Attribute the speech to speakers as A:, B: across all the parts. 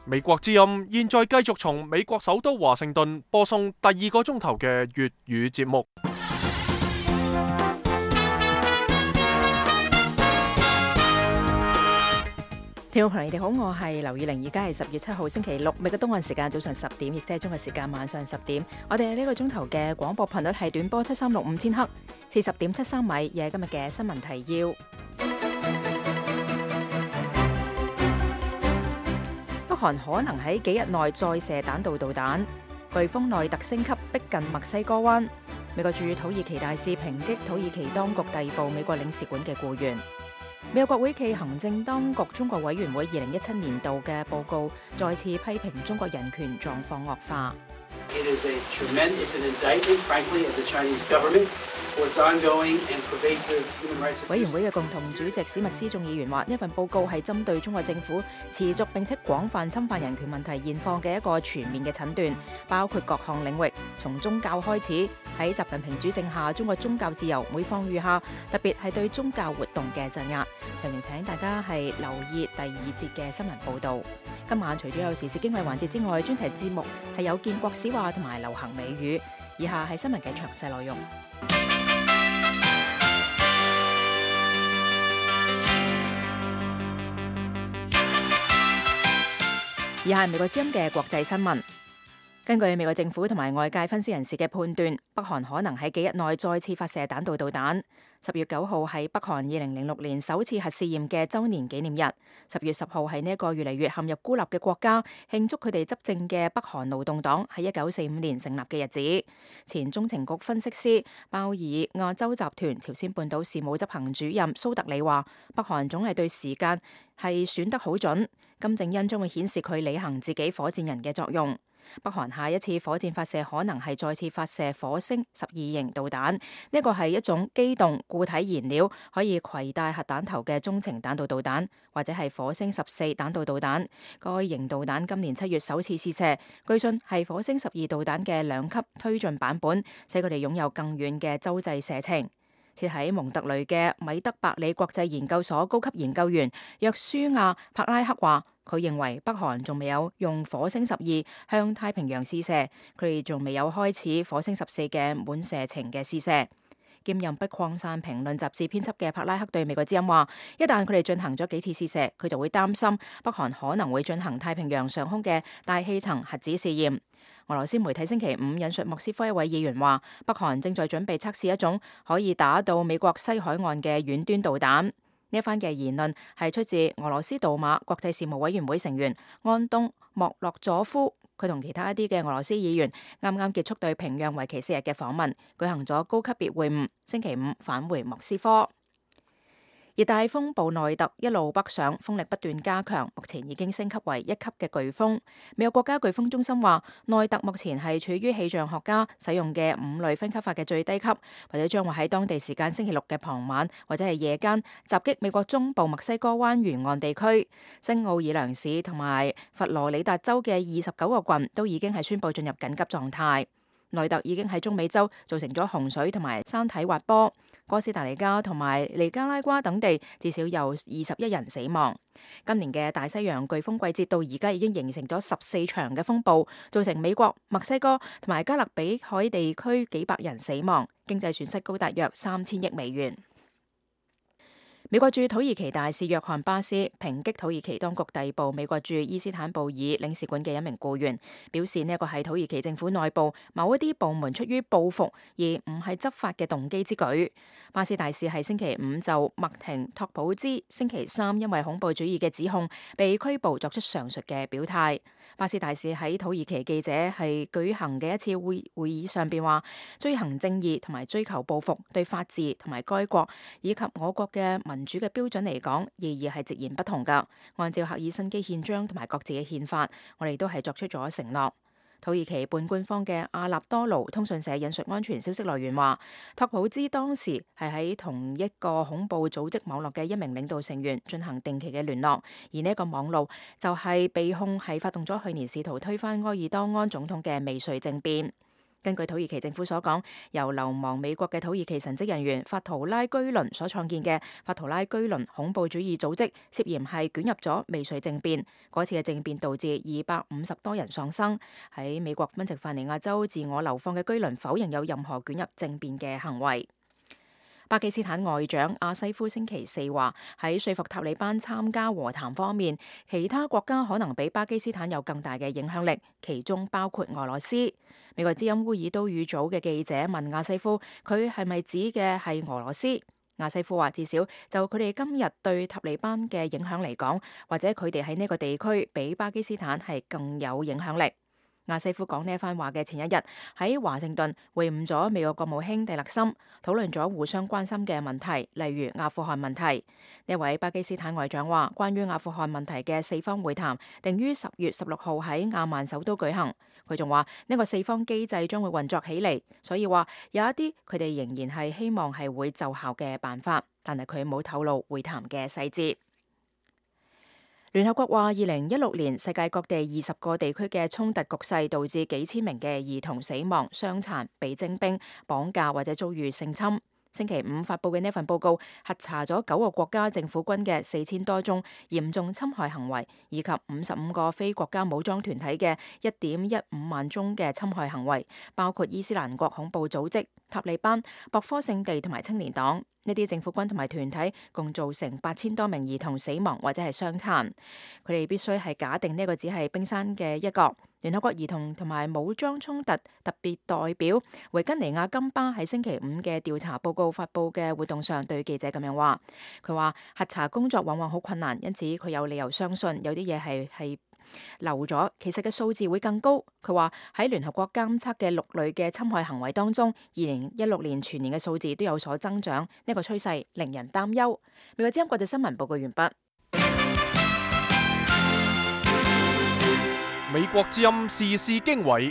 A: 美國之音現在繼續從美國首都華盛頓播送第2個鐘頭嘅粵語節目。
B: 聽眾朋友，你哋好，我係劉以玲，而家係10月7號星期六，美國東岸時間早上10點，亦即係中國時間晚上10點。我哋呢個鐘頭嘅廣播頻率係短波7365千赫，40.73米，而係今日嘅新聞提要。北韓可能喺幾日內再射彈道導彈，颶風內特升級逼近墨西哥灣。美國駐土耳其大使抨擊土耳其當局逮捕美國領事館嘅僱員。美國國會暨行政當局中國委員會2017年度嘅報告再次批評中國人權狀況惡化。委員會嘅共同主席史密斯眾議員話：呢份報告係針對中國政府持續並且廣泛侵犯人權問題現況嘅一個全面嘅診斷，包括各項領域，從宗教開始。喺習近平主政下，中國宗教自由每況愈下，特別係對宗教活動嘅鎮壓。詳情請大家係留意第2節嘅新聞報導。今晚除咗有時事經緯環節之外，專題節目係有建國史話同埋流行美語。以下係新聞嘅詳細內容。以下係美國之音嘅國際新聞。根據美國政府同埋外界分析人士嘅判斷，北韓可能喺幾日內再次發射彈道導彈。10月9號係北韓2006年首次核試驗嘅週年紀念日。10月10號係呢一個越嚟越陷入孤立嘅國家慶祝佢哋執政嘅北韓勞動黨喺1945年成立嘅日子。前中情局分析師鮑爾亞洲集團朝鮮半島事務執行主任蘇特里話：北韓總係對時間係選得好準，金正恩將會顯示佢履行自己火箭人嘅作用。北韓下一次火箭發射可能係再次發射火星12型導彈，呢個係一種機動固體燃料可以攜帶核彈頭嘅中程彈道導彈，或者係火星14彈道導彈。該型導彈今年7月首次試射，據信係火星12導彈嘅2級推進版本，使佢哋擁有更遠嘅洲際射程。設喺蒙特雷嘅米德伯里國際研究所高級研究員約書亞柏拉克話：佢認為北韓仲未有用火星12向太平洋試射，佢哋仲未有開始火星14嘅滿射程嘅試射。兼任不擴散評論雜誌編輯嘅柏拉克對美國之音話：一旦佢哋進行咗幾次試射，佢就會擔心北韓可能會進行太平洋上空嘅大氣層核子試驗。俄羅斯媒體星期5引述莫斯科一位議員話：北韓正在準備測試一種可以打到美國西海岸嘅遠端導彈。呢一番嘅言論係出自俄羅斯杜馬國際事務委員會成員安東莫洛佐夫。佢同其他一啲嘅俄羅斯議員啱啱結束對平壤為期4日嘅訪問，舉行咗高級別會晤，星期5返回莫斯科。熱帶風暴內特一路北上，風力不斷加強，目前已經升級為1級嘅颶風。美國國家颶風中心話，內特目前係處於氣象學家使用嘅5類分級法嘅最低級，或者將會喺當地時間星期6嘅傍晚或者係夜間襲擊美國中部墨西哥灣沿岸地區。新奧爾良市同埋佛羅里達州嘅29個郡都已經係宣布進入緊急狀態。內特已經喺中美洲造成咗洪水同埋山體滑坡，哥斯達黎加同埋尼加拉瓜等地至少有21人死亡。今年嘅大西洋颶風季節到而家已經形成咗14場嘅風暴，造成美國、墨西哥同埋加勒比海地區幾百人死亡，經濟損失高達約3000億美元。美國駐土耳其大使約翰巴斯抨擊土耳其當局逮捕美國駐伊斯坦布爾領事館嘅一名僱員，表示呢一個係土耳其政府內部某一啲部門出於報復而唔係執法嘅動機之舉。巴斯大使係星期5就麥廷托普茲星期3因為恐怖主義嘅指控被拘捕作出上述嘅表態。巴斯大使喺土耳其記者係舉行嘅一次會議上邊話，追行正義同埋追求報復對法治同埋該國以及我國嘅民主嘅標準嚟講，意義係截然不同噶。按照赫爾辛基憲章同埋各自嘅憲法，我哋都係作出咗承諾。土耳其半官方嘅阿納多盧通訊社引述安全消息來源話，托普茲當時係喺同一個恐怖組織網絡嘅一名領導成員進行定期嘅聯絡，而呢一個網路就係被控係發動咗去年試圖推翻埃爾多安總統嘅未遂政變。 根據土耳其政府所講，由流亡美國嘅土耳其神職人員法圖拉居倫所創建嘅法圖拉居倫恐怖主義組織，涉嫌係捲入咗未遂政變。嗰次嘅政變導致250多人喪生。喺美國賓夕法尼亞州自我流放嘅居倫否認有任何捲入政變嘅行為。巴基斯坦外長阿西夫星期四話，喺說服塔利班參加和談方面，其他國家可能比巴基斯坦有更大嘅影響力，其中包括俄羅斯。美國之音烏爾都語組嘅記者問阿西夫，佢係咪指嘅係俄羅斯？阿西夫話，至少就佢哋今日對塔利班嘅影響嚟講，或者佢哋喺呢個地區比巴基斯坦係更有影響力。阿西夫講呢一番話嘅前一日，喺華盛頓會晤咗美國國務卿蒂勒森，討論咗互相關心嘅問題，例如阿富汗問題。呢位巴基斯坦外長話，關於阿富汗問題嘅四方會談定於10月16號喺亞曼首都舉行。佢仲話呢個四方機制將會運作起嚟，所以話有一啲佢哋仍然係希望係會奏效嘅辦法，但係佢冇透露會談嘅細節。聯合國話，2016年世界各地20個地區嘅衝突局勢導致幾千名嘅兒童死亡、傷殘、被徵兵、綁架或者遭遇性侵。星期五發佈嘅呢份報告核查咗9個國家政府軍嘅4000多宗嚴重侵害行為，以及55個非國家武裝團體嘅1.15萬宗嘅侵害行為，包括伊斯蘭國恐怖組織、塔利班、博科聖地同埋青年黨。呢啲政府軍同埋團體共造成8000多名兒童死亡或者係傷殘。佢哋必須係假定呢個只係冰山嘅一角。聯合國兒童同埋武裝衝突特別代表維根尼亞金巴喺星期五嘅調查報告發佈嘅活動上對記者咁樣話，佢話核查工作往往好困難，因此佢有理由相信有啲嘢係漏咗，其實嘅數字會更高。佢話喺聯合國監測嘅6類嘅侵害行為當中，2016年全年嘅數字都有所增長，呢個趨勢令人擔憂。美國之音國際新聞報告完畢。
A: 美國之音時事經緯，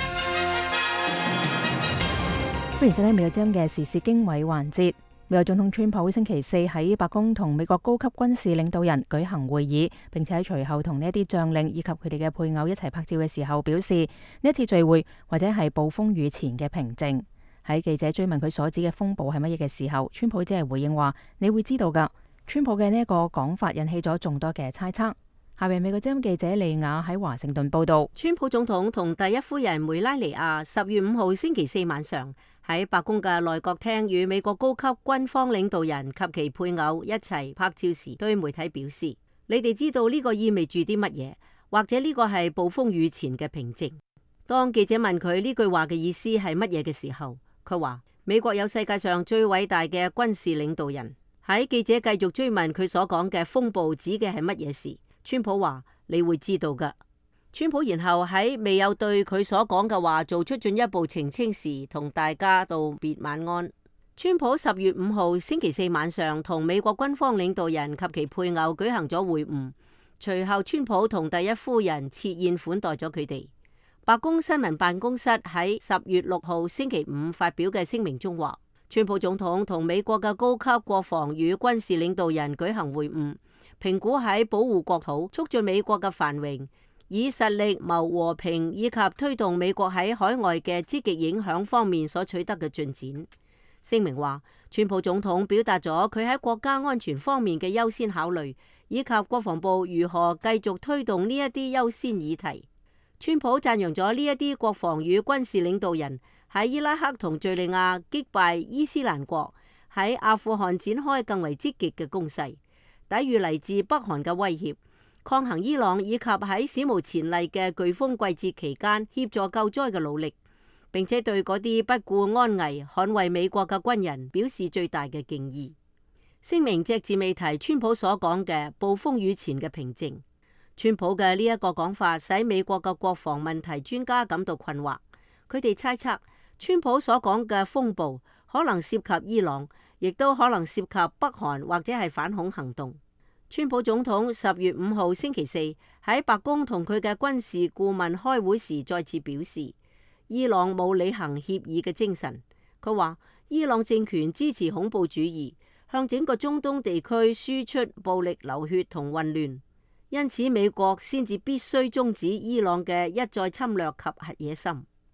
B: 歡迎收聽美國之音嘅時事經緯環節。美國總統川普星期四喺白宮同美國高級軍事領導人舉行會議，並且喺隨後同呢一啲將領以及佢哋嘅配偶一齊拍照嘅時候，表示呢一次聚會或者係暴風雨前嘅平靜。喺記者追問佢所指嘅風暴係乜嘢嘅時候，川普只係回應話：你會知道㗎。川普嘅呢一個講法引起咗眾多嘅猜測。下邊美國之音記者利亞喺華盛頓報道，
C: 川普總統同第一夫人梅拉尼亞10月5號星期四晚上喺白宮嘅內閣廳與美國高級軍方領導人及其配偶一齊拍照時，對媒體表示：你哋知道呢個意味住啲乜嘢？或者呢個係暴風雨前嘅平靜？當記者問佢呢句話嘅意思係乜嘢嘅時候，佢話：美國有世界上最偉大嘅軍事領導人。喺記者繼續追問佢所講嘅風暴指嘅係乜嘢時，川普話：你會知道㗎。川普然後喺未有對佢所講嘅話做出進一步澄清時，同大家道別晚安。川普10月5號星期四晚上同美國軍方領導人及其配偶舉行咗會晤，隨後川普同第一夫人設宴款待咗佢哋。白宮新聞辦公室喺10月6號星期五發表嘅聲明中話，川普總統同美國嘅高級國防與軍事領導人舉行會晤，評估喺保護國土、促進美國嘅繁榮、以實力謀和平以及推動美國喺海外嘅積極影響方面所取得嘅進展。聲明話，川普總統表達咗佢喺國家安全方面嘅優先考慮，以及國防部如何繼續推動呢一啲優先議題。川普讚揚咗呢一啲國防與軍事領導人喺伊拉克同敘利亞擊敗伊斯蘭國，喺阿富汗展開更為積極嘅攻勢，抵禦嚟自北韓嘅威脅，抗衡伊朗以及喺史無前例嘅颶風季節期間協助救災嘅努力，並且對嗰啲不顧安危捍衛美國嘅軍人表示最大嘅敬意。聲明隻字未提川普所講嘅暴風雨前嘅平靜。川普嘅呢一個講法使美國嘅國防問題專家感到困惑，佢哋猜測川普所講嘅風暴可能涉及伊朗，亦都可能涉及北韓或者係反恐行動。川普總統10月5號星期四喺白宮同佢嘅軍事顧問開會時再次表示，伊朗冇履行協議嘅精神。佢話伊朗政權支持恐怖主義，向整個中東地區輸出暴力流血同混亂。因此美國先至必須終止伊朗嘅一再侵略及核野心。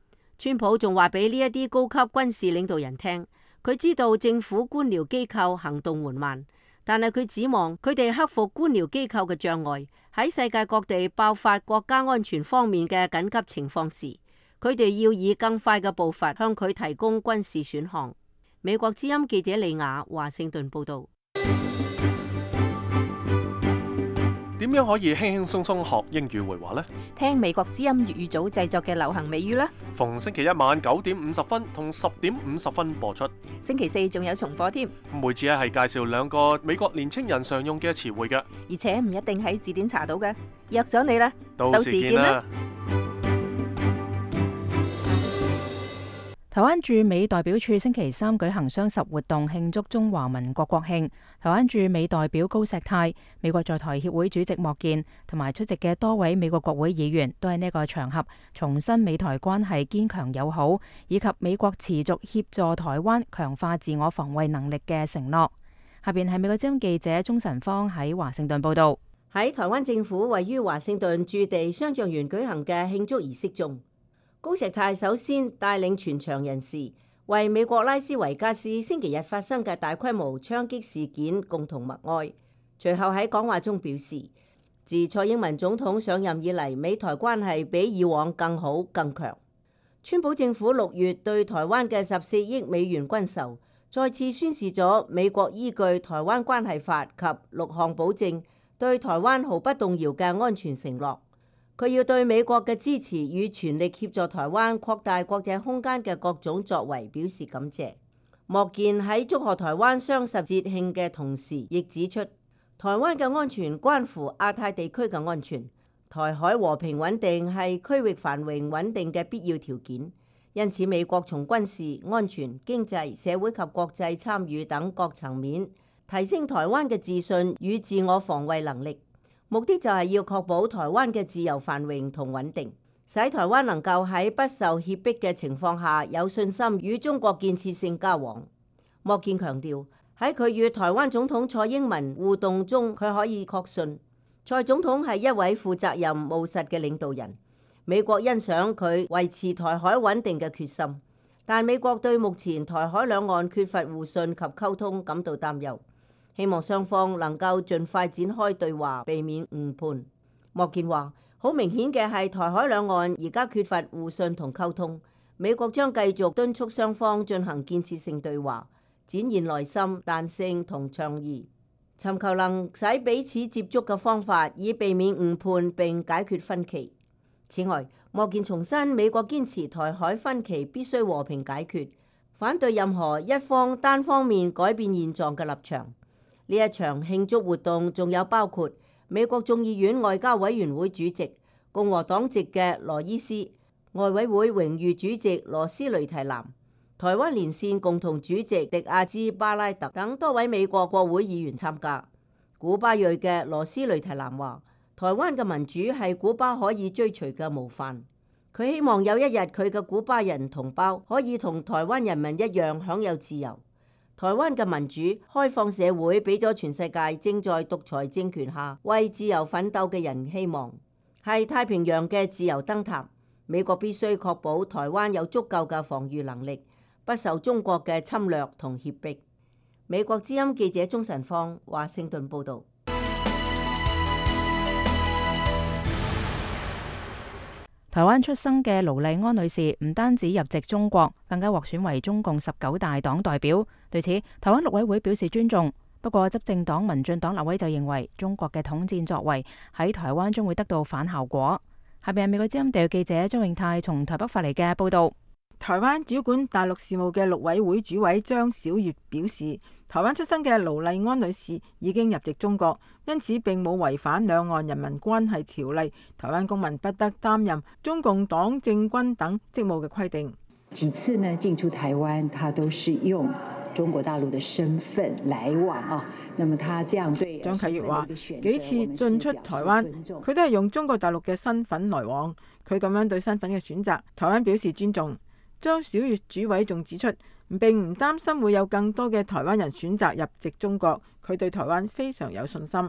C: 川普仲話俾呢一啲高級軍事領導人聽，佢知道政府官僚機構行動緩慢，但係佢指望佢哋克服官僚機構嘅障礙，喺世界各地爆發國家安全方面嘅緊急情況時，佢哋要以更快嘅步伐向佢提供軍事選項。美國之音記者李雅華盛頓報道。
A: 點樣可以輕輕鬆鬆學英語會話呢？
B: 聽美國之音粵語組製作嘅流行美語啦。
A: 逢星期一晚9:50同10:50播出。
B: 星期四仲有重播添。
A: 每次係介紹2個美國年青人常用嘅詞彙嘅，
B: 而且唔一定喺字典查到嘅。約咗你啦，
A: 到時見啦。
B: 台灣駐美代表處星期三舉行雙十活動，慶祝中華民國國慶。台灣駐美代表高石泰、美國在台協會主席莫健同埋出席嘅多位美國國會議員都喺呢個場合重申美台關係堅強友好，以及美國持續協助台灣強化自我防衛能力嘅承諾。下邊係美國之音記者鍾晨芳喺華盛頓報道。
C: 喺台灣政府位於華盛頓駐地商像園舉行嘅慶祝儀式中，高石泰首先帶領全場人士為美國拉斯維加斯星期日發生嘅大規模槍擊事件共同默哀。隨後喺講話中表示，自蔡英文總統上任以嚟，美台關係比以往更好更強。川普政府6月對台灣嘅14億美元軍售，再次宣示咗美國依據《台灣關係法》及6項保證，對台灣毫不動搖嘅安全承諾。佢要對美國嘅支持與全力協助台灣擴大國際空間嘅各種作為表示感謝。莫健喺祝賀台灣雙十節慶嘅同時，亦指出台灣嘅安全關乎亞太地區嘅安全，台海和平穩定係區域繁榮穩定嘅必要條件。因此，美國從軍事、安全、經濟、社會及國際參與等各層面提升台灣嘅自信與自我防衛能力。目的就係要確保台灣嘅自由繁榮同穩定，使台灣能夠喺不受脅迫嘅情況下有信心與中國建設性交往。莫健強調，喺佢與台灣總統蔡英文互動中，佢可以確信蔡總統係一位負責任務實嘅領導人。美國欣賞佢維持台海穩定嘅決心，但美國對目前台海兩岸缺乏互信及溝通感到擔憂。希望雙方能夠盡快展開對話，避免誤判。莫健話：好明顯嘅係台海兩岸而家缺乏互信同溝通，美國將繼續敦促雙方進行建設性對話，展現耐心、彈性同倡議，尋求能使彼此接觸嘅方法，以避免誤判並解決分歧。此外，莫健重申美國堅持台海分歧必須和平解決，反對任何一方單方面改變現狀嘅立場。呢一場慶祝活動仲有包括美國眾議院外交委員會主席共和黨籍嘅羅伊斯、外委會榮譽主席羅斯雷提南、台灣連線共同主席迪亞茲巴拉特等多位美國國會議員參加。古巴裔嘅羅斯雷提南話：台灣嘅民主係古巴可以追隨嘅模範。佢希望有一日佢嘅古巴人同胞可以同台灣人民一樣享有自由。台灣嘅民主開放社會俾咗全世界正在獨裁政權下為自由奮鬥嘅人希望，係太平洋嘅自由燈塔。美國必須確保台灣有足夠嘅防禦能力，不受中國嘅侵略同脅迫。美國之音記者鍾晨芳華盛頓報導。
B: 台灣出生嘅盧麗安女士唔單止入籍中國，更加獲選為中共19大黨代表。對此，台灣陸委會表示尊重。不過，執政黨民進黨立委就認為中國嘅統戰作為喺台灣將會得到反效果。下邊係美國之音地記者張永泰從台北發嚟嘅報導。
D: 台灣主管大陸事務嘅陸委會主委張曉月表示，台灣出生嘅盧麗安女士已經入籍中國，因此並冇違反兩岸人民關係條例，台灣公民不得擔任中共黨政軍等職務嘅規定。
E: 幾次呢進出台灣，他都是用中國大陸的身份來往啊。那麼他這樣對
D: 張啟月話，幾次進出台灣，佢都係用中國大陸嘅身份來往，佢咁樣對身份嘅選擇，台灣表示尊重。張曉月主委仲指出，並唔擔心會有更多嘅台灣人選擇入籍中國，佢對台灣非常有信心。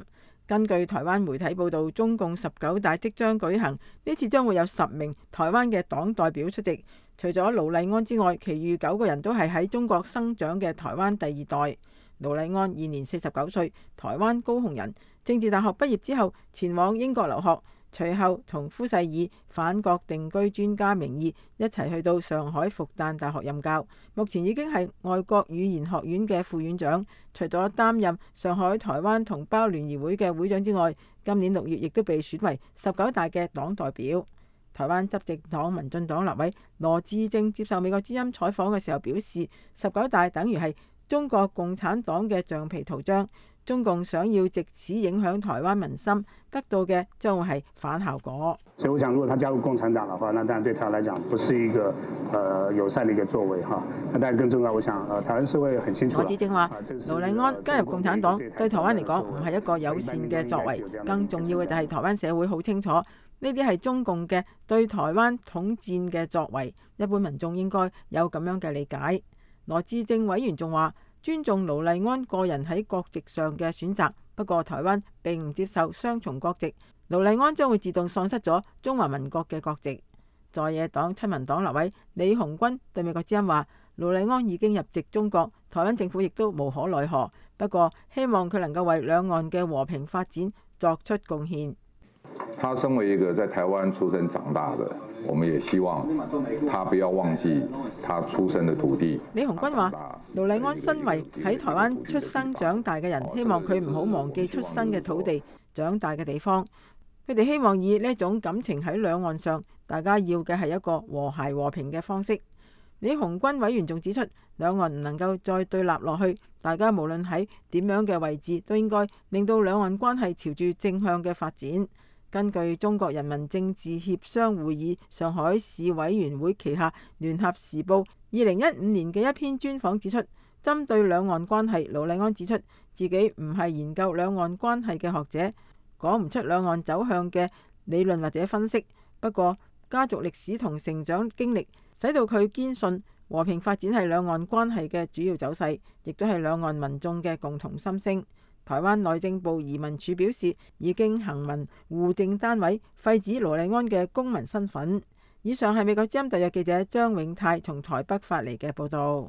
D: 根據台灣媒體報道，中共19大即將舉行，呢次將會有10名台灣嘅黨代表出席。除咗盧麗安之外，其餘9個人都係喺中國生長嘅台灣第二代。盧麗安現年49歲，台灣高雄人，政治大學畢業之後前往英國留學，隨後同夫世以返國定居專家名義一齊去到上海復旦大學任教，目前已經係外國語言學院嘅副院長。除咗擔任上海台灣同胞聯誼會嘅會長之外，今年6月亦都被選為19大嘅黨代表。台灣執政黨民進黨立委羅致政接受美國之音採訪嘅時候表示，19大等於係中國共產黨嘅橡皮圖章，中共想要藉此影響台灣民心，得到嘅將會係反效果。
F: 所以我想，如果他加入共產黨嘅話，那當然對他來講不是一個友善的一個作為哈。那當然更重要，我想台灣社會很清楚。
D: 羅致政話，盧麗安加入共產黨對台灣嚟講唔係一個友善嘅作為，更重要嘅就係台灣社會好清楚，呢啲係中共嘅對台灣統戰嘅作為，一般民眾應該有咁樣嘅理解。羅致政委員仲話，尊重盧麗安個人喺國籍上嘅選擇，不過台灣並唔接受雙重國籍，盧麗安將會自動喪失咗中華民國嘅國籍。在野黨親民黨立委李鴻鈞對美國之音話，盧麗安已經入籍中國，台灣政府亦都無可奈何，不過希望佢能夠為兩岸嘅和平發展作出貢獻。
G: 他身為一個在台灣出生長大的，我們也希望他不要忘記他出生的土地。
D: 李鴻鈞話，盧麗安身為喺台灣出生長大嘅人，希望佢唔好忘記出生嘅土地、長大嘅地方。佢哋希望以呢種感情喺兩岸上，大家要嘅係一個和諧和平嘅方式。李鴻鈞委員仲指出，兩岸唔能夠再對立落去，大家無論喺點樣嘅位置，都應該令到兩岸關係朝住正向嘅發展。根據中國人民政治協商會議上海市委員會旗下聯合時報2015年嘅一篇專訪指出，針對兩岸關係，盧麗安指出自己唔係研究兩岸關係嘅學者，講唔出兩岸走向嘅理論或者分析。不過家族歷史同成長經歷使到佢堅信和平發展係兩岸關係嘅主要走勢，亦都係兩岸民眾嘅共同心聲。台灣內政部移民署表示，已經行文戶政單位廢止盧麗安嘅公民身份。以上係美國之音特約記者張永泰從台北發嚟嘅報導。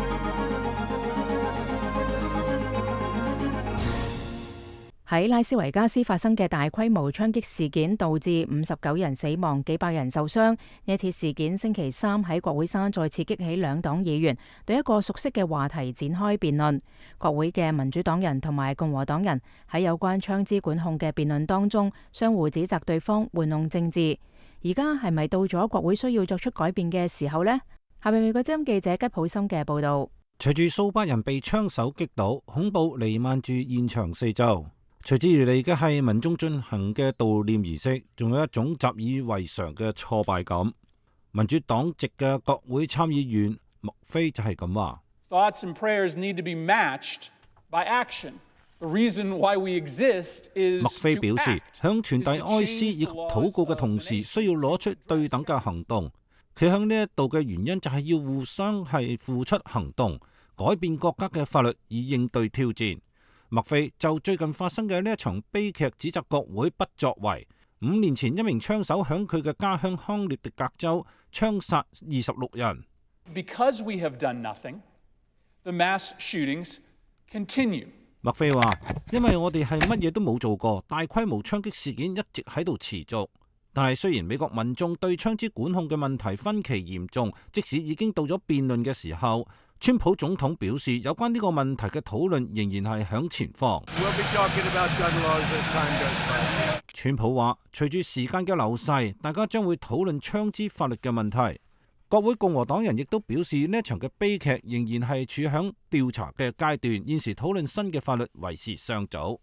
B: 喺拉斯維加斯發生嘅大規模槍擊事件，導致59人死亡、幾百人受傷。呢次事件星期三喺國會山再次激起兩黨議員對一個熟悉嘅話題展開辯論。國會嘅民主黨人同埋共和黨人喺有關槍支管控嘅辯論當中，相互指責對方玩弄政治。而家係咪到咗國會需要作出改變嘅時候呢？下面美國之音記者吉普森嘅報導。
H: 隨住數百人被槍手擊倒，恐怖彌漫住現場四周。隨之而嚟嘅係民眾進行嘅悼念儀式，仲有一種習以為常嘅挫敗感。民主黨籍嘅國會參議員麥菲就係咁話。
I: Thoughts and prayers need to be matched by action. The reason why we exist is to act.
H: 麥菲表示，向傳遞哀思以及禱告嘅同時，需要攞出對等嘅行動。佢向呢一度嘅原因就係要互相係付出行動，改變國家嘅法律以應對挑戰。麥菲就最近發生嘅呢一場悲劇指責國會不作為。5年前，一名槍手響佢嘅家鄉康涅狄格州槍殺26人。
I: Because we have done nothing, the mass shootings continue.
H: 麥菲話：因為我哋係乜嘢都冇做過，大規模槍擊事件一直喺度持續。但係雖然美國民眾對槍支管控嘅問題分歧嚴重，即使已經到咗辯論嘅時候，川普總統表示，有關呢個問題嘅討論仍然係響前方。川普話，隨住時間嘅流逝，大家將會討論槍支法律嘅問題。國會共和黨人亦都表示，呢一場嘅悲劇仍然係處響調查嘅階段，現時討論新嘅法律為時尚早。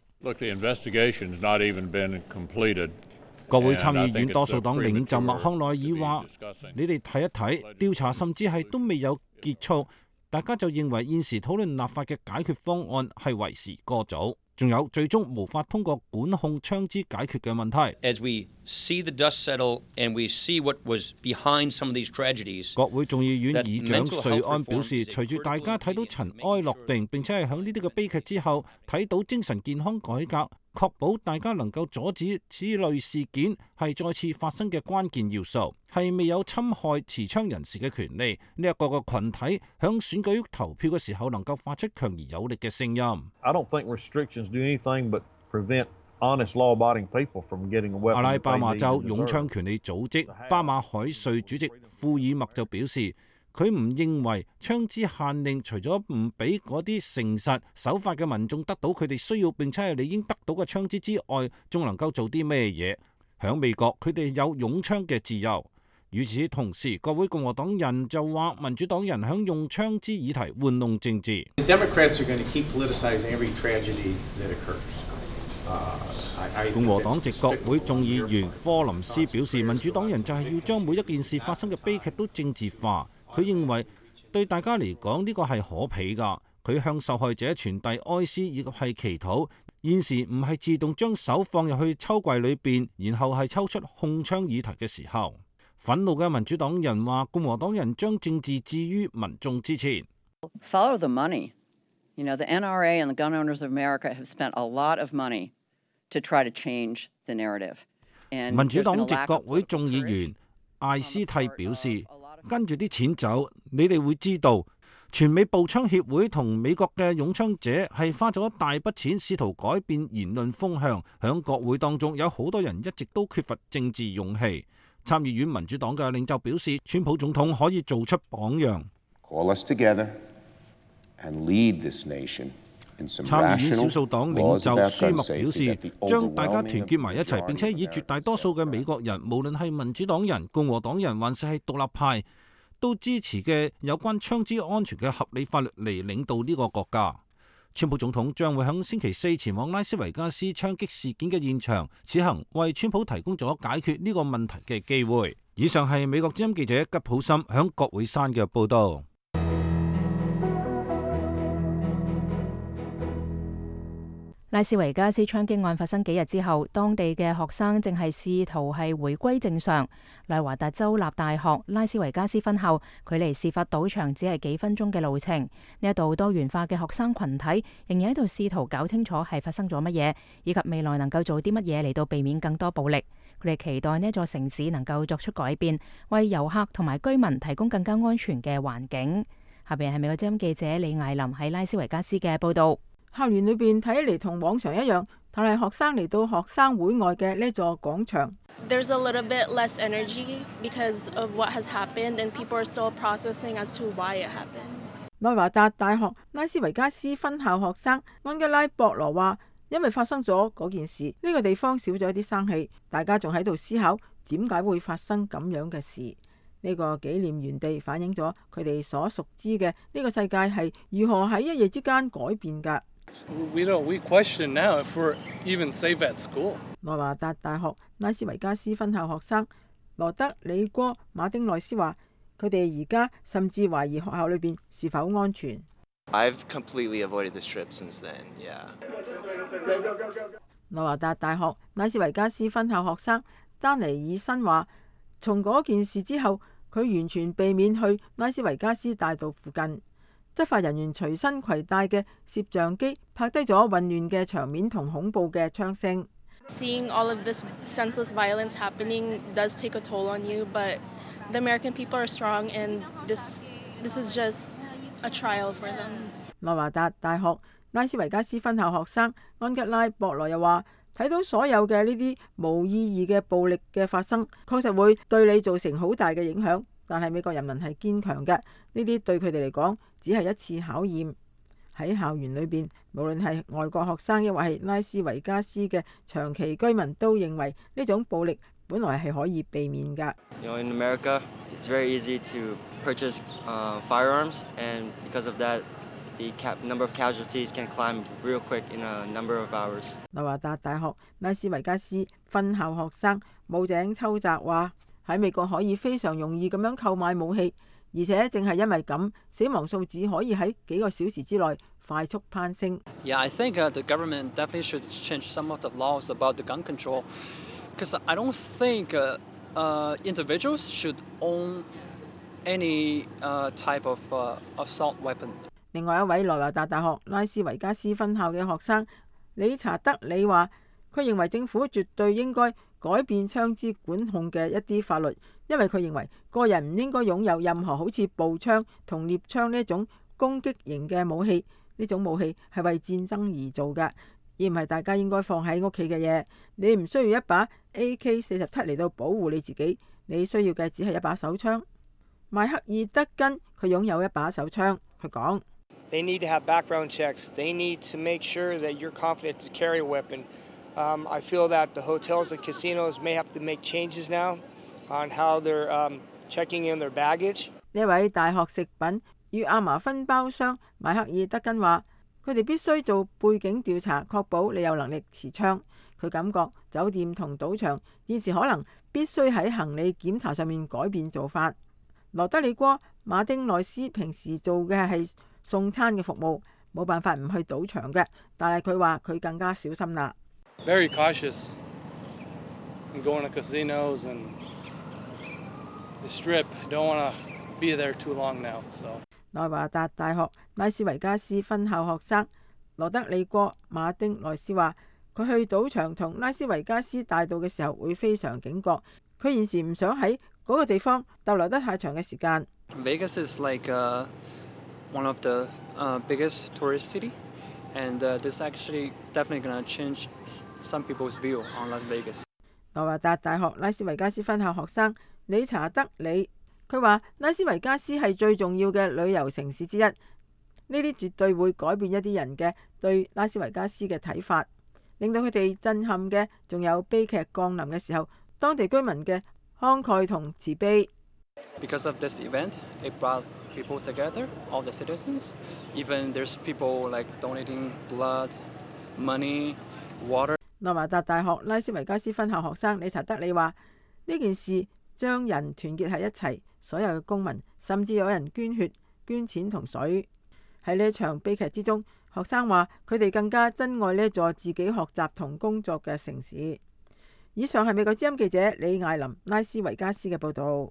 H: 國會參議院多數黨領袖麥康奈爾話：你哋睇一睇，調查甚至係都未有結束。大家就認為現時討論立法嘅解決方案係為時過早，仲有最終無法通過管控槍支解決嘅問題。
J: As we see the dust settle and we see what was behind some of these tragedies，
H: 國會眾議院議長瑞安表示，隨住大家睇到塵埃落定，並且係喺呢啲嘅悲劇之後睇到精神健康改革、 確保大家能夠阻止此類事件係再次發生嘅關鍵要素，係未有侵害持槍人士嘅權利呢一個群體響選舉投票嘅時候能夠發出強而有力嘅聲音。
K: I don't think restrictions do anything but prevent honest law-abiding people from getting a weapon.
H: 阿拉巴馬州擁槍權利組織巴馬海瑞主席庫爾默就表示，佢唔認為槍支限令除咗唔俾嗰啲誠實守法嘅民眾得到佢哋需要並且係理應得到嘅槍支之外，仲能夠做啲咩嘢？響美國，佢哋有擁槍嘅自由。與此同時，國會共和黨人就話民主黨人響用槍支議題玩弄政治。共和黨籍國會眾議員科林斯表示，民主黨人就係要將每一件事發生嘅悲劇都政治化。佢認為對大家嚟講呢個係可鄙㗎。佢向受害者傳遞哀思以及係祈禱。現時唔係自動將手放入去抽櫃裏邊，然後係抽出控槍議題嘅時候。憤怒嘅民主黨人話，共和黨人將政治置於民眾之前。
L: Follow the money. You know, the NRA and the gun owners of America have spent a lot of money to try to change the narrative.
H: 民主黨籍國會眾議員艾斯蒂表示，跟住啲錢走，你哋會知道，全美步槍協會同美國嘅擁槍者係花咗大筆錢試圖改變言論風向。響國會當中有好多人一直都缺乏政治勇氣。參議院民主黨嘅領袖表示，川普總統可以做出榜樣。參議院少數黨領袖舒默表示，將大家團結埋一齊，並且以絕大多數嘅美國人，無論係民主黨人、共和黨人，還是係獨立派，都支持嘅有關槍支安全嘅合理法律嚟領導呢個國家。川普總統將會喺星期四前往拉斯維加斯槍擊事件嘅現場，此行為川普提供咗解決呢個問題嘅機會。以上係美國之音記者吉普森響國會山嘅報道。
B: 拉斯維加斯槍擊案發生幾日之後，當地嘅學生正係試圖係回歸正常。內華達州立大學拉斯維加斯分校距離事發賭場只係幾分鐘嘅路程。呢一度多元化嘅學生群體仍然喺度試圖搞清楚係發生咗乜嘢，以及未來能夠做啲乜嘢嚟到避免更多暴力。佢哋期待呢一座城市能夠作出改變，為遊客同埋居民提供更加安全嘅環境。下邊係美國之音記者李艾琳喺拉斯維加斯嘅報道。
D: 校園裏邊睇起嚟同往常一樣，但係學生嚟到學生會外嘅呢座廣場。
M: There's a little bit less energy because of what has happened, and people are still processing as to why it happened.
D: 內華達大學拉斯維加斯分校學生安吉拉博羅話，因為發生咗嗰件事，呢個地方少咗一啲生氣，大家仲喺度思考點解會發生咁樣嘅事。呢個紀念園地反映咗佢哋所熟知嘅呢個世界係如何喺一夜之間改變㗎。
N: We question now if we're even safe at school.
D: 內華達大學拉斯維加斯分校學生羅德里戈馬丁內斯話，佢哋而家甚至懷疑學校裏邊是否安全。
O: I've completely avoided this trip since then. Yeah.
D: 內華達大學拉斯維加斯分校學生丹尼爾森話，從嗰件事之後，佢完全避免去拉斯維加斯大道附近。執法人員隨身攜帶嘅攝像機拍低咗混亂嘅場面同恐怖嘅槍聲。
M: Seeing all of this senseless violence happening does take a toll on you, but the American people are strong, and this is just a trial for them.
D: 內華達大學拉斯維加斯分校學生安吉拉博羅又話，睇到所有嘅呢啲無意義嘅暴力嘅發生，確實會對你造成好大嘅影響。但係美國人民係堅強嘅，呢啲對佢哋嚟講只係一次考驗。喺校園裏邊，無論係外國學生亦或係拉斯維加斯嘅長期居民，都認為呢種暴力本來係可以避免㗎。
O: In America, it's very easy to purchase firearms, and because of that, the number of casualties can climb real quick in a number of hours.
D: 內華達大學拉斯維加斯分校學生武井秋澤話，喺美國可以非常容易咁樣購買武器，而且正係因為咁，死亡數字可以喺幾個小時之內快速攀升。
P: Yeah, I think the government definitely should change some of the laws about the gun control, because I don't think individuals should own any type of assault weapon.
D: 另外一位內華達大學拉斯維加斯分校嘅學生理查德里話， 佢認為政府絕對應該改變槍支管控嘅一啲法律，因為佢認為個人唔應該擁有任何好似步槍同獵槍呢一種攻擊型嘅武器。呢種武器係為戰爭而做嘅，而唔係大家應該放喺屋企嘅嘢。你唔需要一把 AK-47嚟到保護你自己，你需要嘅只係一把手槍。邁克爾德根佢擁有一把手槍，佢講
Q: ：They need to have background checks. They need to make sure that you're confident to carry a weapon. I feel that the hotels and casinos may have to make changes now on how they're checking in their baggage.
D: 呢位大學食品與亞麻分包商邁克爾德根話：佢哋必須做背景調查，確保你有能力持槍。佢感覺酒店同賭場現時可能必須喺行李檢查上面改變做法。羅德里戈馬丁內斯平時做嘅係送餐嘅服務，冇辦法唔去賭場嘅，但係佢話佢更加小心啦。
N: Very cautious in going to casinos and the strip. Don't want to be there too long now. So.
D: 內華達大學拉斯維加斯分校學生羅德里戈馬丁內斯話：佢去賭場同拉斯維加斯大道嘅時候會非常警覺。佢現時唔想喺嗰個地方逗留得太長嘅時間。
P: Vegas is like one of the biggest tourist city, and this actually definitely gonna change some people's view on Las Vegas.
D: 內華達大學拉斯維加斯分校學生理查德里佢話：拉斯維加斯係最重要嘅旅遊城市之一，呢啲絕對會改變一啲人嘅對拉斯維加斯嘅睇法，令到佢哋震撼嘅仲有悲劇降臨嘅時候，當地居民嘅慷慨同慈悲。
P: Because of this event, it brought people together, all the citizens. Even there's people like donating blood, money, water.
D: 內華達大學拉斯維加斯分校學生理查德里話：呢件事將人團結喺一齊，所有嘅公民甚至有人捐血、捐錢同水。喺呢一場悲劇之中，學生話佢哋更加珍愛呢一座自己學習同工作嘅城市。以上係美國之音記者李艾琳拉斯維加斯嘅報導。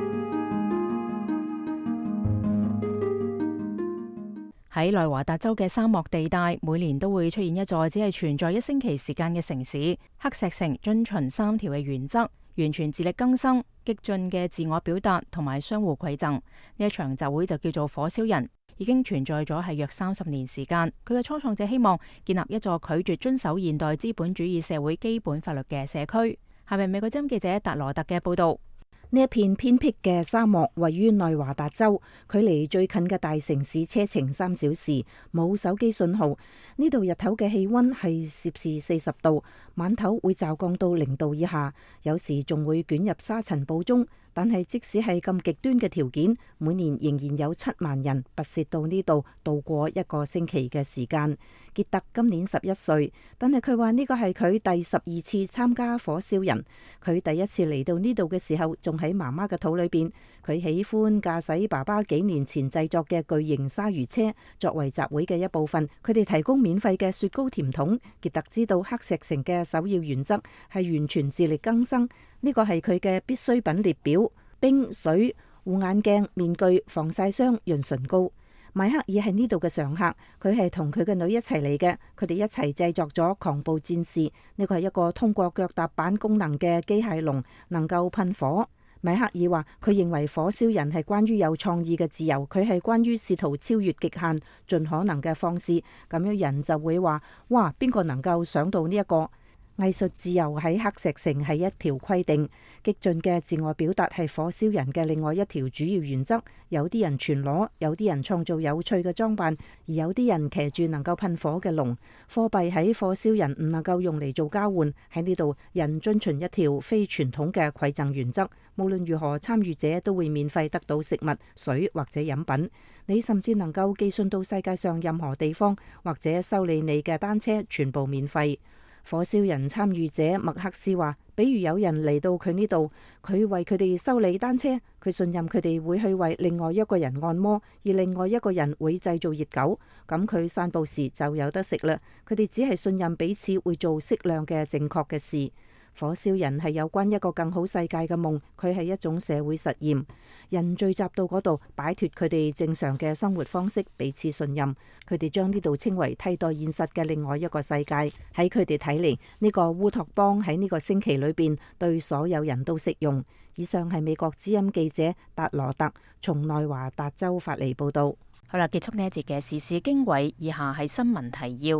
B: 喺內華達州嘅沙漠地帶，每年都會出現一座只係存在1星期時間嘅城市。黑石城遵循3條嘅原則，完全自力更生、激進嘅自我表達同埋相互饋贈。呢一場集會就叫做火燒人，已經存在咗係約30年時間。佢嘅初創者希望建立一座拒絕遵守現代資本主義社會基本法律嘅社區。下面美國之音記者達羅特嘅報導。
R: 呢一片偏僻嘅沙漠位於內華達州，距離最近嘅大城市車程3小時，冇手機信號。呢度日頭嘅氣溫係攝氏40度，晚頭會驟降到0度以下，有時仲會捲入沙塵暴中。但係即使係咁極端嘅條件，每年仍然有7萬人跋涉到呢度度過1個星期嘅時間。傑特今年11歲，但係佢話呢個係佢第12次參加火燒人。佢第一次嚟到呢度嘅時候，仲喺媽媽嘅肚裏邊。佢喜歡駕駛爸爸幾年前製作嘅巨型鯊魚車，作為集會嘅一部分。佢哋提供免費嘅雪糕甜筒。傑特知道黑石城嘅首要原則係完全自力更生，呢個係佢嘅必需品列表：冰、水、護眼鏡、面具、防曬霜、潤唇膏。邁克爾係呢度嘅常客，佢係同佢嘅女一齊嚟嘅，佢哋一齊製作咗狂暴戰士。呢個係一個通過腳踏板功能嘅機械龍，能夠噴火。邁克爾話：佢認為火燒人係關於有創意嘅自由，佢係關於試圖超越極限，盡可能嘅方式。咁樣人就會話：哇，邊個能夠想到呢一個？藝術自由喺黑石城係一條規定，激進嘅自我表達係火燒人嘅另外一條主要原則。有啲人全裸，有啲人創造有趣嘅裝扮，而有啲人騎住能夠噴火嘅龍。貨幣喺火燒人唔能夠用嚟做交換。喺呢度，人遵循一條非傳統嘅饋贈原則，無論如何，參與者都會免費得到食物、水或者飲品。你甚至能夠寄信到世界上任何地方，或者修理你嘅單車，全部免費。火燒人參與者麥克斯話，比如有人嚟到佢呢度，佢為佢哋修理單車，佢信任佢哋會去為另外一個人按摩，而另外一個人會製造熱狗，咁佢散步時就有得食啦。佢哋只係信任彼此會做適量嘅正確嘅事。 火燒人係有關一個更好世界嘅夢，佢係一種社會實驗。人聚集到嗰度，擺脫佢哋正常嘅生活方式，彼此信任。佢哋將呢度稱為替代現實嘅另外一個世界。喺佢哋睇嚟，呢個烏托邦喺呢個星期裏邊對所有人都適用。以上係美國之音記者達羅特從內華達州發嚟報道。
B: 好啦，結束呢一節嘅時事經緯，以下係新聞提要。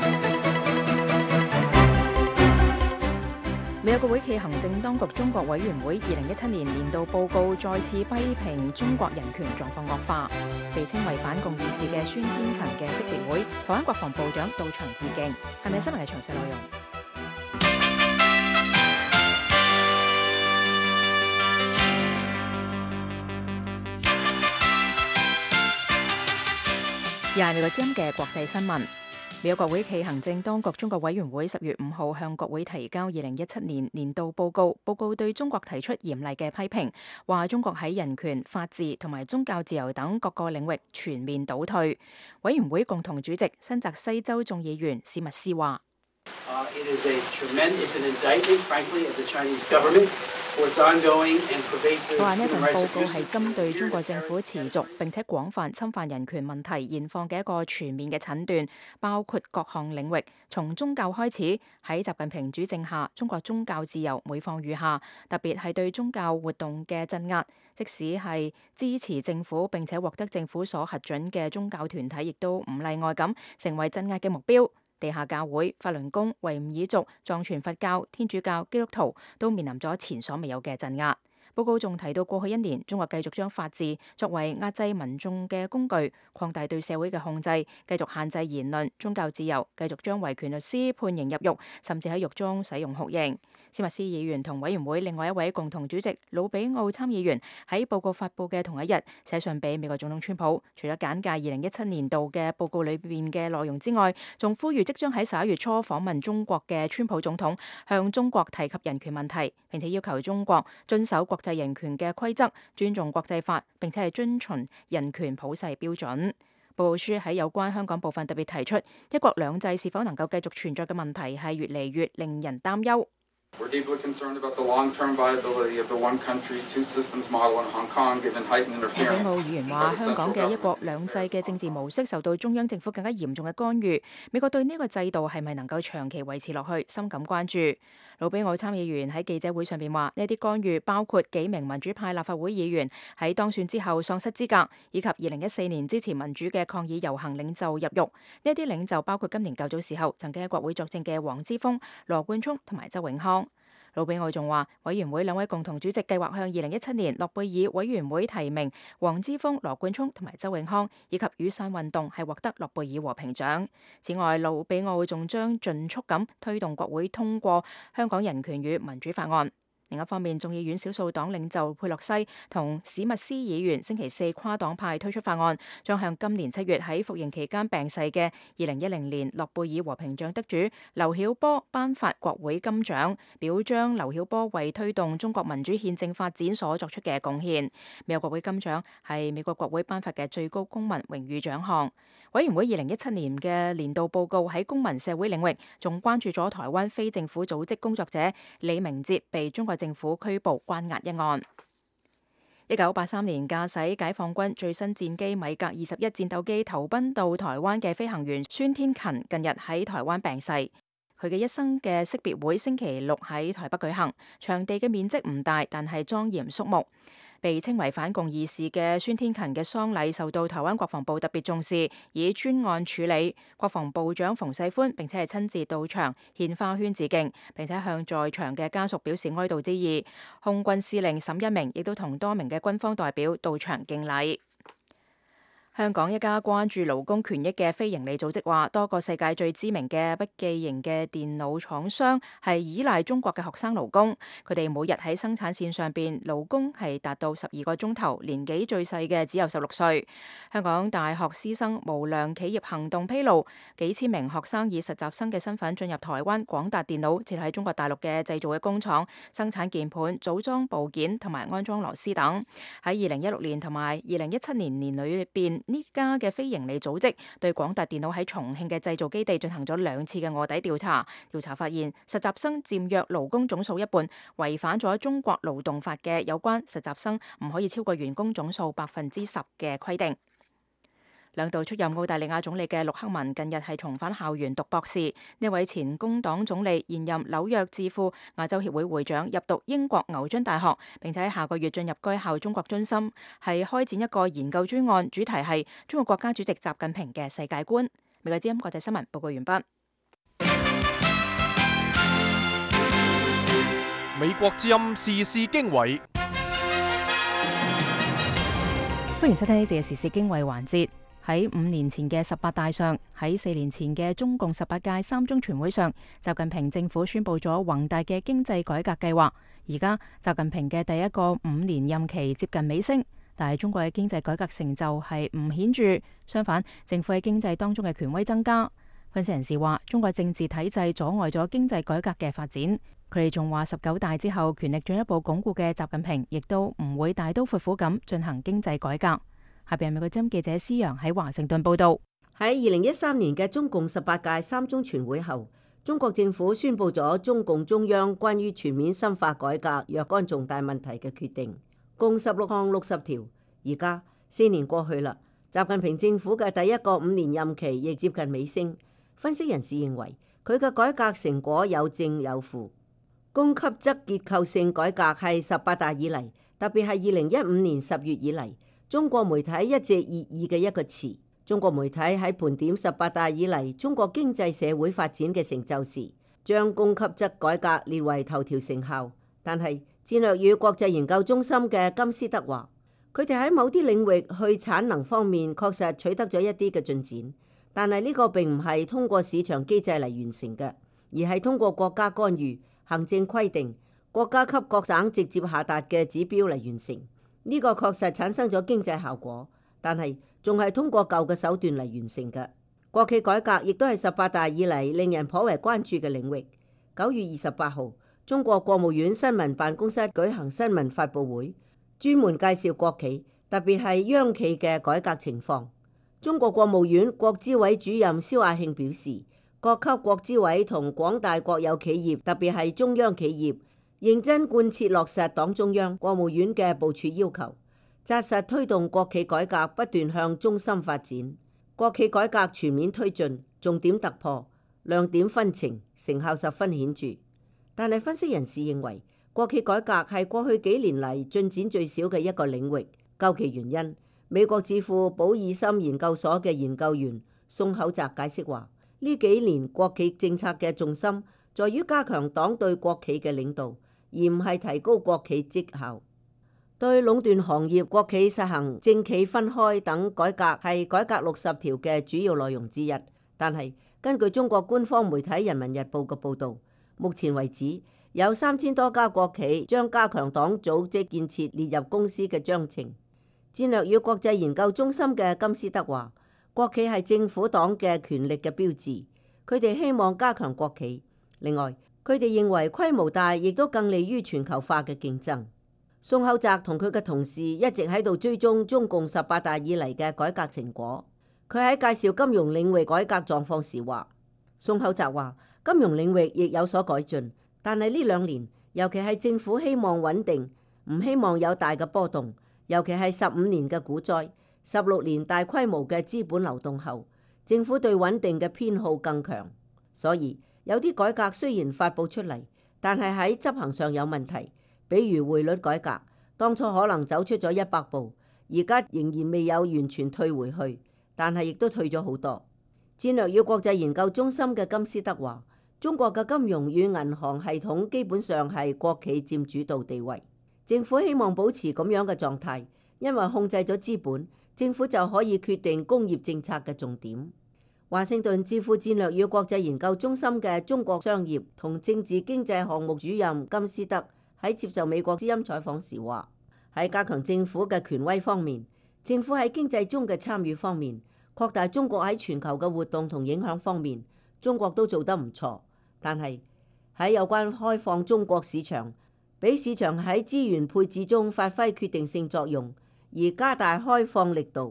B: 美國國會暨行政當局中國委員會2017年年度報告再次批評中國人權狀況惡化，被稱為反共義士嘅孫天勤嘅識別會，台灣國防部長到場致敬。係咪新聞嘅詳細內容？又係美國之音嘅國際新聞。美國國會暨行政當局中國委員會10月5號向國會提交2017年年度報告，報告對中國提出嚴厲嘅批評，話中國喺人權、法治同埋宗教自由等各個領域全面倒退。委員會共同主席新澤西州眾議員史密斯話佢話呢份報告係針對中國政府持續並且廣泛侵犯人權問題現況嘅一個全面嘅診斷，包括各項領域，從宗教開始。喺習近平主政下，中國宗教自由每況愈下，特別係對宗教活動嘅鎮壓，即使係支持政府並且獲得政府所核准嘅宗教團體，亦都唔例外咁成為鎮壓嘅目標。地下教會、法輪功、維吾爾族、藏傳佛教、天主教、基督徒都面臨咗前所未有嘅鎮壓。報告仲提到，過去1年，中國繼續將法治作為壓制民眾嘅工具，擴大對社會嘅控制，繼續限制言論、宗教自由，繼續將維權律師判刑入獄，甚至喺獄中使用酷刑。史密斯議員同委員會另外一位共同主席魯比奧參議員喺報告發布嘅同一日寫信俾美國總統川普，除咗簡介2017年度嘅報告裏邊嘅內容之外，仲呼籲即將喺11月初訪問中國嘅川普總統向中國提及人權問題，並且要求中國遵守國際人權嘅規則，尊重國際法，並且係遵循人權普世標準。報告書喺有關香港部分特別提出，一國兩制是否能夠繼續存在嘅問題係越嚟越令人擔憂。
S: We're deeply concerned about the long-term viability of the one country, two systems model in Hong Kong, given heightened interference.
B: 魯比奧議員話：香港嘅一國兩制嘅政治模式受到中央政府更加嚴重嘅干預，美國對呢個制度係咪能夠長期維持落去，深感關注。魯比奧參議員喺記者會上邊話：呢啲干預包括幾名民主派立法會議員喺當選之後喪失資格，以及2014年支持民主嘅抗議遊行領袖入獄。呢啲領袖包括今年較早時候曾經喺國會作證嘅黃之鋒、羅冠聰同埋周永康。魯比奧仲話，委員會2位共同主席計劃向2017年諾貝爾委員會提名黃之鋒、羅冠聰同埋周永康，以及雨傘運動係獲得諾貝爾和平獎。此外，魯比奧仲將盡速咁推動國會通過香港人權與民主法案。另一方面，眾議院少數黨領袖佩洛西同史密斯議員星期4跨黨派推出法案，將向今年7月喺服刑期間病逝嘅2010年諾貝爾和平獎得主劉曉波頒發國會金獎，表彰劉曉波為推動中國民主憲政發展所作出嘅貢獻。美國國會金獎係美國國會頒發嘅最高公民榮譽獎項。委員會2017年嘅年度報告喺公民社會領域仲關注咗台灣非政府組織工作者李明哲被中國政府拘捕關押一案。1983年駕駛解放軍最新戰機米格21戰鬥機投奔到台灣嘅飛行員孫天勤近日喺台灣病逝。佢嘅一生嘅識別會星期6喺台北舉行，場地嘅面積唔大，但係莊嚴肅穆。被稱為反共義士嘅孫天勤嘅喪禮受到台灣國防部特別重視，以專案處理。國防部長馮世寬並且係親自到場獻花圈致敬，並且向在場嘅家屬表示哀悼之意。空軍司令沈一鳴亦都同多名嘅軍方代表到場敬禮。香港一家關注勞工權益嘅非營利組織話，多個世界最知名嘅筆記型嘅電腦廠商係依賴中國嘅學生勞工，佢哋每日喺生產線上邊勞工係達到12個鐘頭，年紀最細嘅只有16歲。香港大學師生無良企業行動披露，幾千名學生以實習生嘅身份進入台灣廣達電腦設喺中國大陸嘅製造嘅工廠，生產鍵盤、組裝部件同埋安裝螺絲等。喺2016年同埋2017年年裏邊， 呢家嘅非營利組織對廣達電腦喺重慶嘅製造基地進行咗2次嘅臥底調查。調查發現，實習生佔約勞工總數一半，違反咗中國勞動法嘅有關實習生唔可以超過員工總數10%嘅規定。兩度出任澳大利亞總理嘅陸克文近日係重返校園讀博士。呢位前工黨總理現任紐約智庫亞洲協會會長，入讀英國牛津大學，並且喺下個月進入該校中國中心，係開展一個研究專案，主題係中國國家主席習近平嘅世界觀。美國之音國際新聞報告完畢。
A: 美國之音時事經緯，
B: 歡迎收聽呢節嘅時事經緯環節。喺5年前嘅18大上，喺4年前嘅中共18屆3中全會上，習近平政府宣布咗宏大嘅經濟改革計劃。而家習近平嘅第一個5年任期接近尾聲，但係中國嘅經濟改革成就係唔顯著，相反，政府喺經濟當中嘅權威增加。分析人士話，中國政治體制阻礙咗經濟改革嘅發展。佢哋仲話19大之後權力進一步鞏固嘅習近平，亦都唔會大刀闊斧咁進行經濟改革。下邊係美國之音記者施洋喺華盛頓報道。
C: 喺2013年嘅中共18屆3中全會後，中國政府宣布咗中共中央關於全面深化改革若干重大問題嘅決定，共16項60條。而家4年過去啦，習近平政府嘅第一個5年任期亦接近尾聲。分析人士認為，佢嘅改革成果有正有負。供給側結構性改革係18大以嚟，特別係2015年10月以嚟，中國媒體一直熱議嘅一個詞。中國媒體喺盤點18大以嚟中國經濟社會發展嘅成就時，將供給側改革列為頭條成效。但係戰略與國際研究中心嘅金斯德話，佢哋喺某啲領域去產能方面確實取得咗一啲嘅進展，但係呢個並唔係通過市場機制嚟完成嘅，而係通過國家干預、行政規定、國家級各省直接下達嘅指標嚟完成。呢個確實產生咗經濟效果，但係仲係通過舊嘅手段嚟完成嘅。國企改革亦都係18大以嚟令人頗為關注嘅領域。9月28號，中國國務院新聞辦公室舉行新聞發佈會，專門介紹國企，特別係央企嘅改革情況。中國國務院國資委主任蕭亞慶表示，各級國資委同廣大國有企業，特別係中央企業，認真貫徹落實黨中央、國務院嘅部署要求，紮實推動國企改革不斷向中心發展。國企改革全面推進，重點突破，亮點紛呈，成效十分顯著。但係分析人士認為，國企改革係過去幾年嚟進展最少嘅一個領域。究其原因，美國智庫保爾森研究所嘅研究員宋厚澤解釋話，呢幾年國企政策嘅重心在於加強黨對國企嘅領導，而唔係提高國企績效。對壟斷行業，國企實行政企分開等改革係改革60條嘅主要內容之一。但係根據中國官方媒體《人民日報》嘅報導，目前為止有3000多家國企將加強黨組織建設列入公司嘅章程。戰略與國際研究中心嘅金斯德話，國企係政府黨嘅權力嘅標誌，佢哋希望加強國企。另外，佢哋認為規模大亦都更利於全球化嘅競爭。宋厚澤同佢嘅同事一直喺度追蹤中共18大以嚟嘅改革成果。佢喺介紹金融領域改革狀況時話，宋厚澤話，金融領域亦有所改進，但係呢2年，尤其係政府希望穩定，唔希望有大嘅波動，尤其係15年嘅股災、16年大規模嘅資本流動後，政府對穩定嘅偏好更強。所以有啲改革雖然發佈出嚟，但係喺執行上有問題。比如匯率改革，當初可能走出咗100步，而家仍然未有完全退回去，但係亦都退咗好多。戰略與國際研究中心嘅金斯德話，中國嘅金融與銀行系統基本上係國企佔主導地位，政府希望保持咁樣嘅狀態，因為控制咗資本，政府就可以決定工業政策嘅重點。華盛頓智庫戰略與國際研究中心嘅中國商業同政治經濟項目主任金斯德喺接受美國之音採訪時話，喺加強政府嘅權威方面，政府喺經濟中嘅參與方面，擴大中國喺全球嘅活動同影響方面，中國都做得唔錯。但係喺有關開放中國市場，俾市場喺資源配置中發揮決定性作用，而加大開放力度，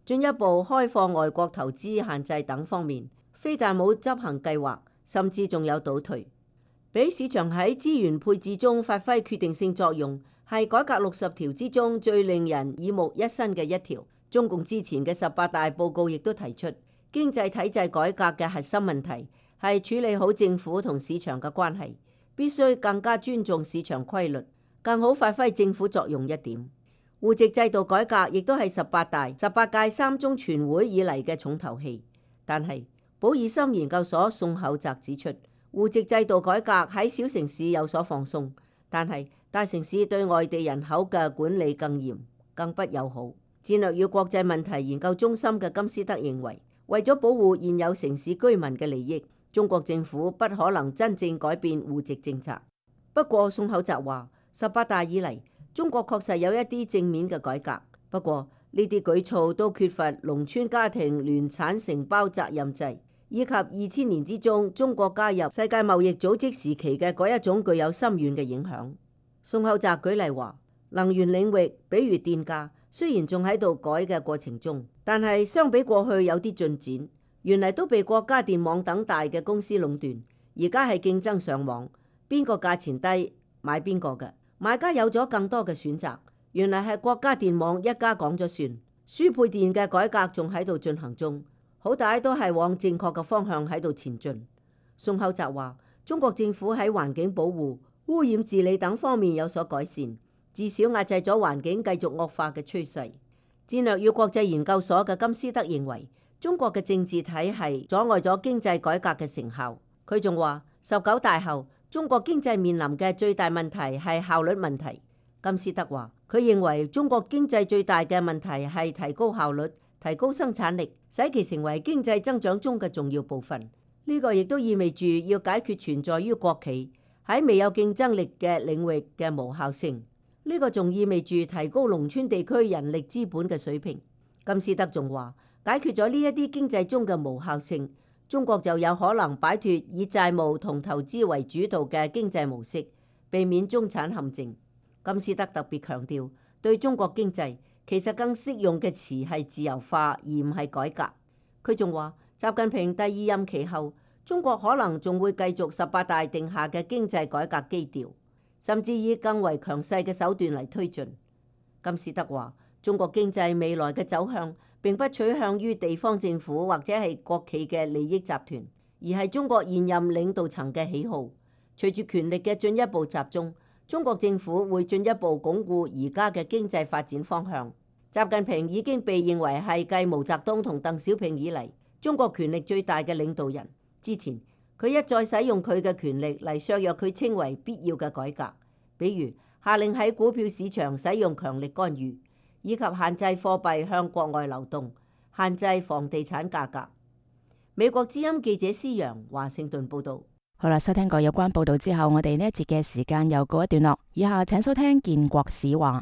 C: 進一步開放外國投資限制等方面，非但冇執行計劃，甚至仲有倒退。俾市場喺資源配置中發揮決定性作用，係改革60條之中最令人耳目一新嘅一條。中共之前嘅18大報告亦都提出，經濟體制改革嘅核心問題係處理好政府同市場嘅關係，必須更加尊重市場規律，更好發揮政府作用一點。戶籍制度改革亦都係18大、18屆3中全會以嚟嘅重頭戲。但係保爾森研究所宋厚澤指出，戶籍制度改革喺小城市有所放鬆，但係大城市對外地人口嘅管理更嚴、更不友好。戰略與國際問題研究中心嘅金斯德認為，為咗保護現有城市居民嘅利益，中國政府不可能真正改變戶籍政策。不過宋厚澤話，18大以嚟，中國確實有一啲正面嘅改革，不過呢啲舉措都缺乏農村家庭聯產承包責任制，以及2000年之中中國加入世界貿易組織時期嘅嗰一種具有深遠嘅影響。宋厚澤舉例話，能源領域，比如電價，雖然仲喺度改嘅過程中，但係相比過去有啲進展。原嚟都被國家電網等大嘅公司壟斷，而家係競爭上網，邊個價錢低買邊個嘅，買家有咗更多嘅選擇。原嚟係國家電網一家講咗算。輸配電嘅改革仲喺度進行中，好歹都係往正確嘅方向喺度前進。宋厚澤話，中國政府喺環境保護、污染治理等方面有所改善，至少壓制咗環境繼續惡化嘅趨勢。戰略與國際研究所嘅金斯德認為，中國嘅政治體系阻礙咗經濟改革嘅成效。佢仲話，19大後，中國經濟面臨嘅最大問題係效率問題。金斯德話，佢認為中國經濟最大嘅問題係提高效率、提高生產力，使其成為經濟增長中嘅重要部分。呢個亦都意味住要解決存在於國企喺未有競爭力嘅領域嘅無效性。呢個仲意味住提高農村地區人力資本嘅水平。金斯德仲話，解決咗呢一啲經濟中嘅無效性，中國就有可能擺脫以債務同投資為主導嘅經濟模式，避免中產陷阱。金斯德特別強調，對中國經濟其實更適用嘅詞係自由化，而唔係改革。佢仲話，習近平第2任期後，中國可能仲會繼續18大定下嘅經濟改革基調，甚至以更為強勢嘅手段嚟推進。金斯德話，中國經濟未來嘅走向並不取向於地方政府或者係國企嘅利益集團，而係中國現任領導層嘅喜好。隨住權力嘅進一步集中，中國政府會進一步鞏固而家嘅經濟發展方向。習近平已經被認為係繼毛澤東同鄧小平以嚟中國權力最大嘅領導人。之前佢一再使用佢嘅權力嚟削弱佢稱為必要嘅改革，比如下令喺股票市場使用強力干預，以及限制貨幣向國外流動，限制房地產價格。美國之音記者施陽華盛頓報道。
B: 好啦，收聽過有關報道之後，我哋呢一節嘅時間又告一段落。以下請收聽建國史話。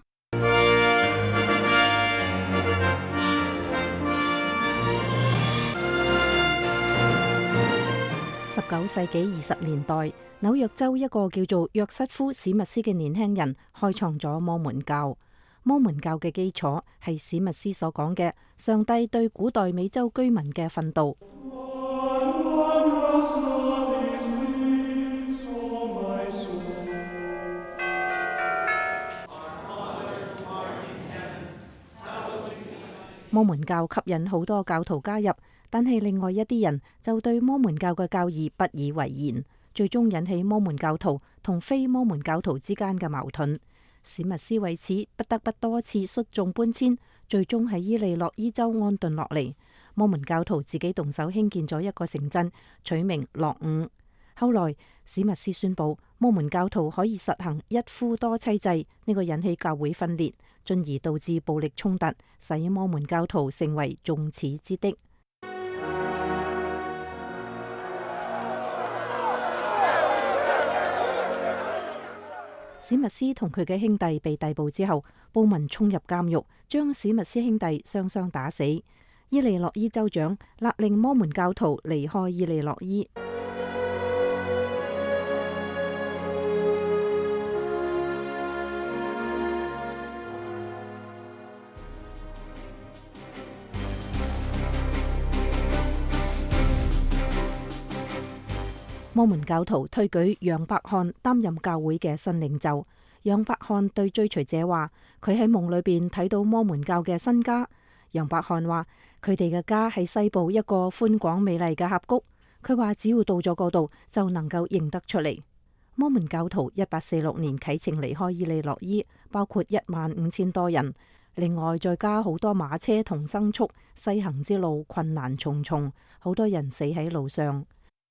R: 19世紀20年代，紐約州一個叫做約瑟夫史密斯嘅年輕人開創咗摩門教。摩門教嘅基礎係史密斯所講嘅上帝對古代美洲居民嘅訓導。摩門教吸引好多教徒加入，但係另外一啲人就對摩門教嘅教義不以為然，最終引起摩門教徒同非摩門教徒之間嘅矛盾。史密斯為此不得不多次率眾搬遷，最終喺伊利諾伊州安頓落嚟。摩門教徒自己動手興建咗一個城鎮，取名樂伍。後來史密斯宣布摩門教徒可以實行一夫多妻制，呢個引起教會分裂，進而導致暴力衝突，使摩門教徒成為眾矢之的。史密斯同佢嘅兄弟被逮捕之後，暴民衝入監獄，將史密斯兄弟雙雙打死。伊利諾伊州長勒令摩門教徒離開伊利諾伊。 摩門教徒推舉楊伯翰擔任教會嘅新領袖。楊伯翰對追隨者話：佢喺夢裏邊睇到摩門教嘅新家。楊伯翰話：佢哋嘅家喺西部一個寬廣美麗嘅峽谷。佢話只要到咗嗰度就能夠認得出嚟。摩門教徒1846年啟程離開伊利諾伊，包括15000多人，另外再加好多馬車同牲畜，西行之路困難重重，好多人死喺路上。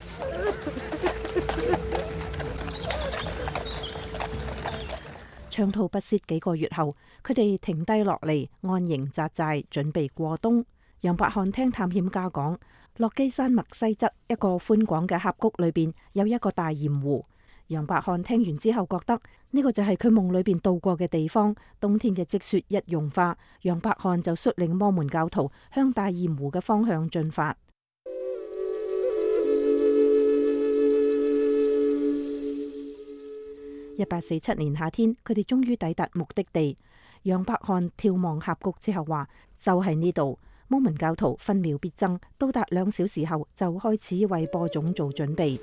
R: 長途跋涉幾個月後，佢哋停低落嚟安營紮寨，準備過冬。楊伯翰聽探險家講，落基山脈西側一個寬廣嘅峽谷裏邊有一個大鹽湖。楊伯翰聽完之後覺得呢個就係佢夢裏邊度過嘅地方。冬天嘅積雪一融化，楊伯翰就率領摩門教徒向大鹽湖嘅方向進發。1847年夏天，佢哋終於抵達目的地。楊伯翰眺望峽谷之後話：就係呢度。摩門教徒分秒必爭，到達2小時後就開始為播種做準備。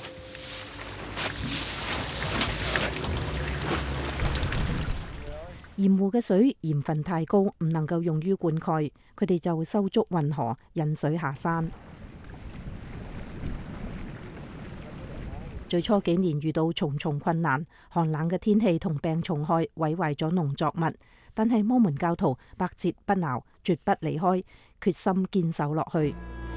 R: 鹽湖嘅水鹽分太高，唔能夠用於灌溉，佢哋就修築運河，引水下山。最初幾年遇到重重困難，寒冷嘅天氣同病蟲害毀壞咗農作物，但係摩門教徒百折不撓，絕不離開，決心堅守落去。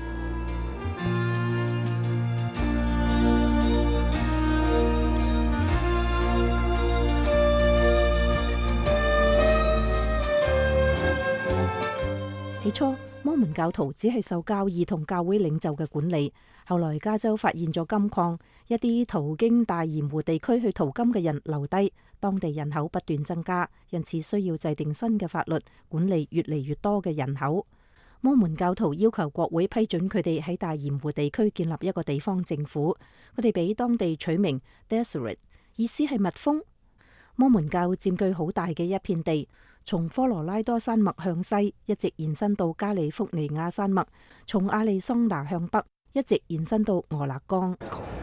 R: 起初，摩門教徒只係受教義同教會領袖嘅管理。後來加州發現咗金礦，一啲途經大鹽湖地區去淘金嘅人留低，當地人口不斷增加，因此需要制定新嘅法律管理越嚟越多嘅人口。摩門教徒要求國會批准佢哋喺大鹽湖地區建立一個地方政府，佢哋俾當地取名 Deseret， 意思係蜜蜂。摩門教佔據好大嘅一片地，從科羅拉多山脈向西一直延伸到加利福尼亞山脈，從亞利桑那向北一直延伸到俄勒岡。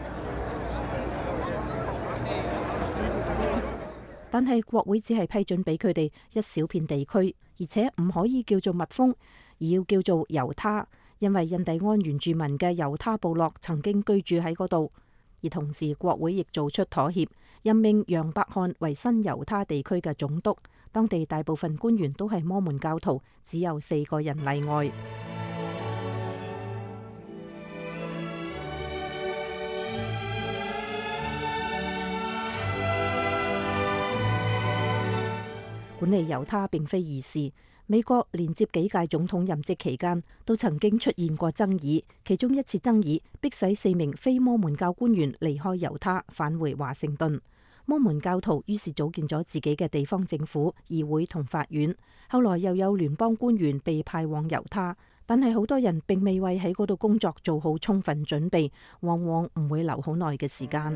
R: 但係國會只係批准俾佢哋一小片地區，而且唔可以叫做蜜蜂，而要叫做猶他，因為印第安原住民嘅猶他部落曾經居住喺嗰度。而同時國會亦做出妥協，任命楊伯翰為新猶他地區嘅總督。當地大部分官員都係摩門教徒，只有4個人例外。管理猶他並非易事，美國連接幾屆總統任職期間都曾經出現過爭議，其中一次爭議迫使4名非摩門教官員離開猶他，返回華盛頓。摩門教徒於是組建咗自己嘅地方政府、議會同法院。後來又有聯邦官員被派往猶他，但係好多人並未為喺嗰度工作做好充分準備，往往唔會留好耐嘅時間。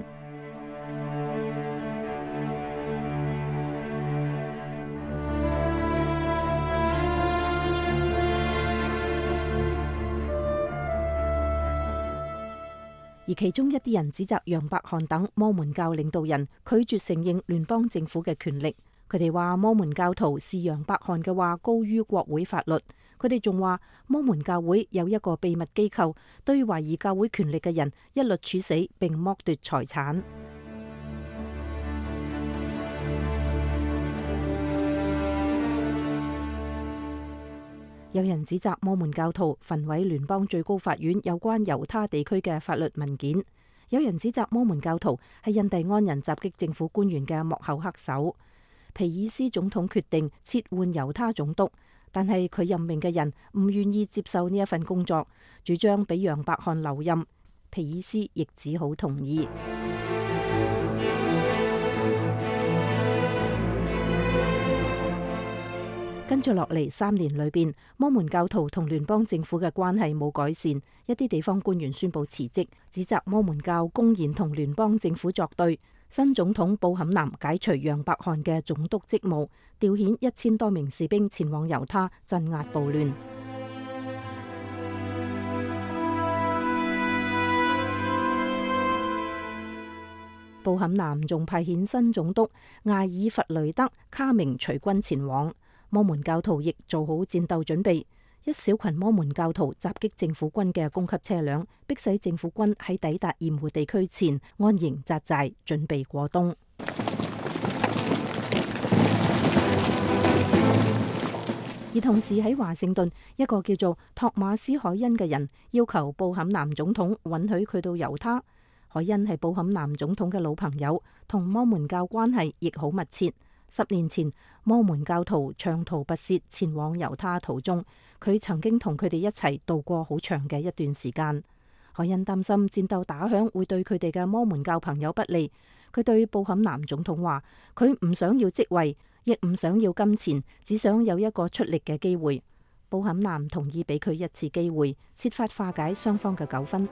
R: 而其中一啲人指責楊伯翰等摩門教領導人拒絕承認聯邦政府嘅權力。佢哋話摩門教徒視楊伯翰嘅話高於國會法律。佢哋仲話摩門教會有一個秘密機構，對懷疑教會權力嘅人一律處死並剝奪財產。有人指責摩門教徒焚毀聯邦最高法院有關猶他地區嘅法律文件。有人指責摩門教徒係印第安人襲擊政府官員嘅幕後黑手。皮爾斯總統決定撤換猶他總督，但係佢任命嘅人唔願意接受呢一份工作，主張俾楊伯翰留任。皮爾斯亦只好同意。跟住落嚟3年裏邊，摩門教徒同聯邦政府嘅關係冇改善，一啲地方官員宣布辭職，指責摩門教公然同聯邦政府作對。新總統布坎南解除楊伯翰嘅總督職務，調遣1000多名士兵前往猶他鎮壓暴亂。 布坎南仲派遣新總督艾爾弗雷德卡明隨軍前往，摩門教徒亦做好戰鬥準備。一小群摩門教徒襲擊政府軍嘅供給車輛，迫使政府軍喺抵達鹽湖地區前安營紮寨，準備過冬。而同時喺華盛頓，一個叫做托馬斯·海恩嘅人要求布坎南總統允許佢到猶他。海恩係布坎南總統嘅老朋友，同摩門教關係亦好密切。10年前，摩門教徒長途跋涉前往猶他途中，佢曾經同佢哋一齊度過好長嘅一段時間。海恩擔心戰鬥打響會對佢哋嘅摩門教朋友不利，佢對布坎南總統話：佢唔想要職位，亦唔想要金錢，只想有一個出力嘅機會。布坎南同意俾佢一次機會，設法化解雙方嘅糾紛。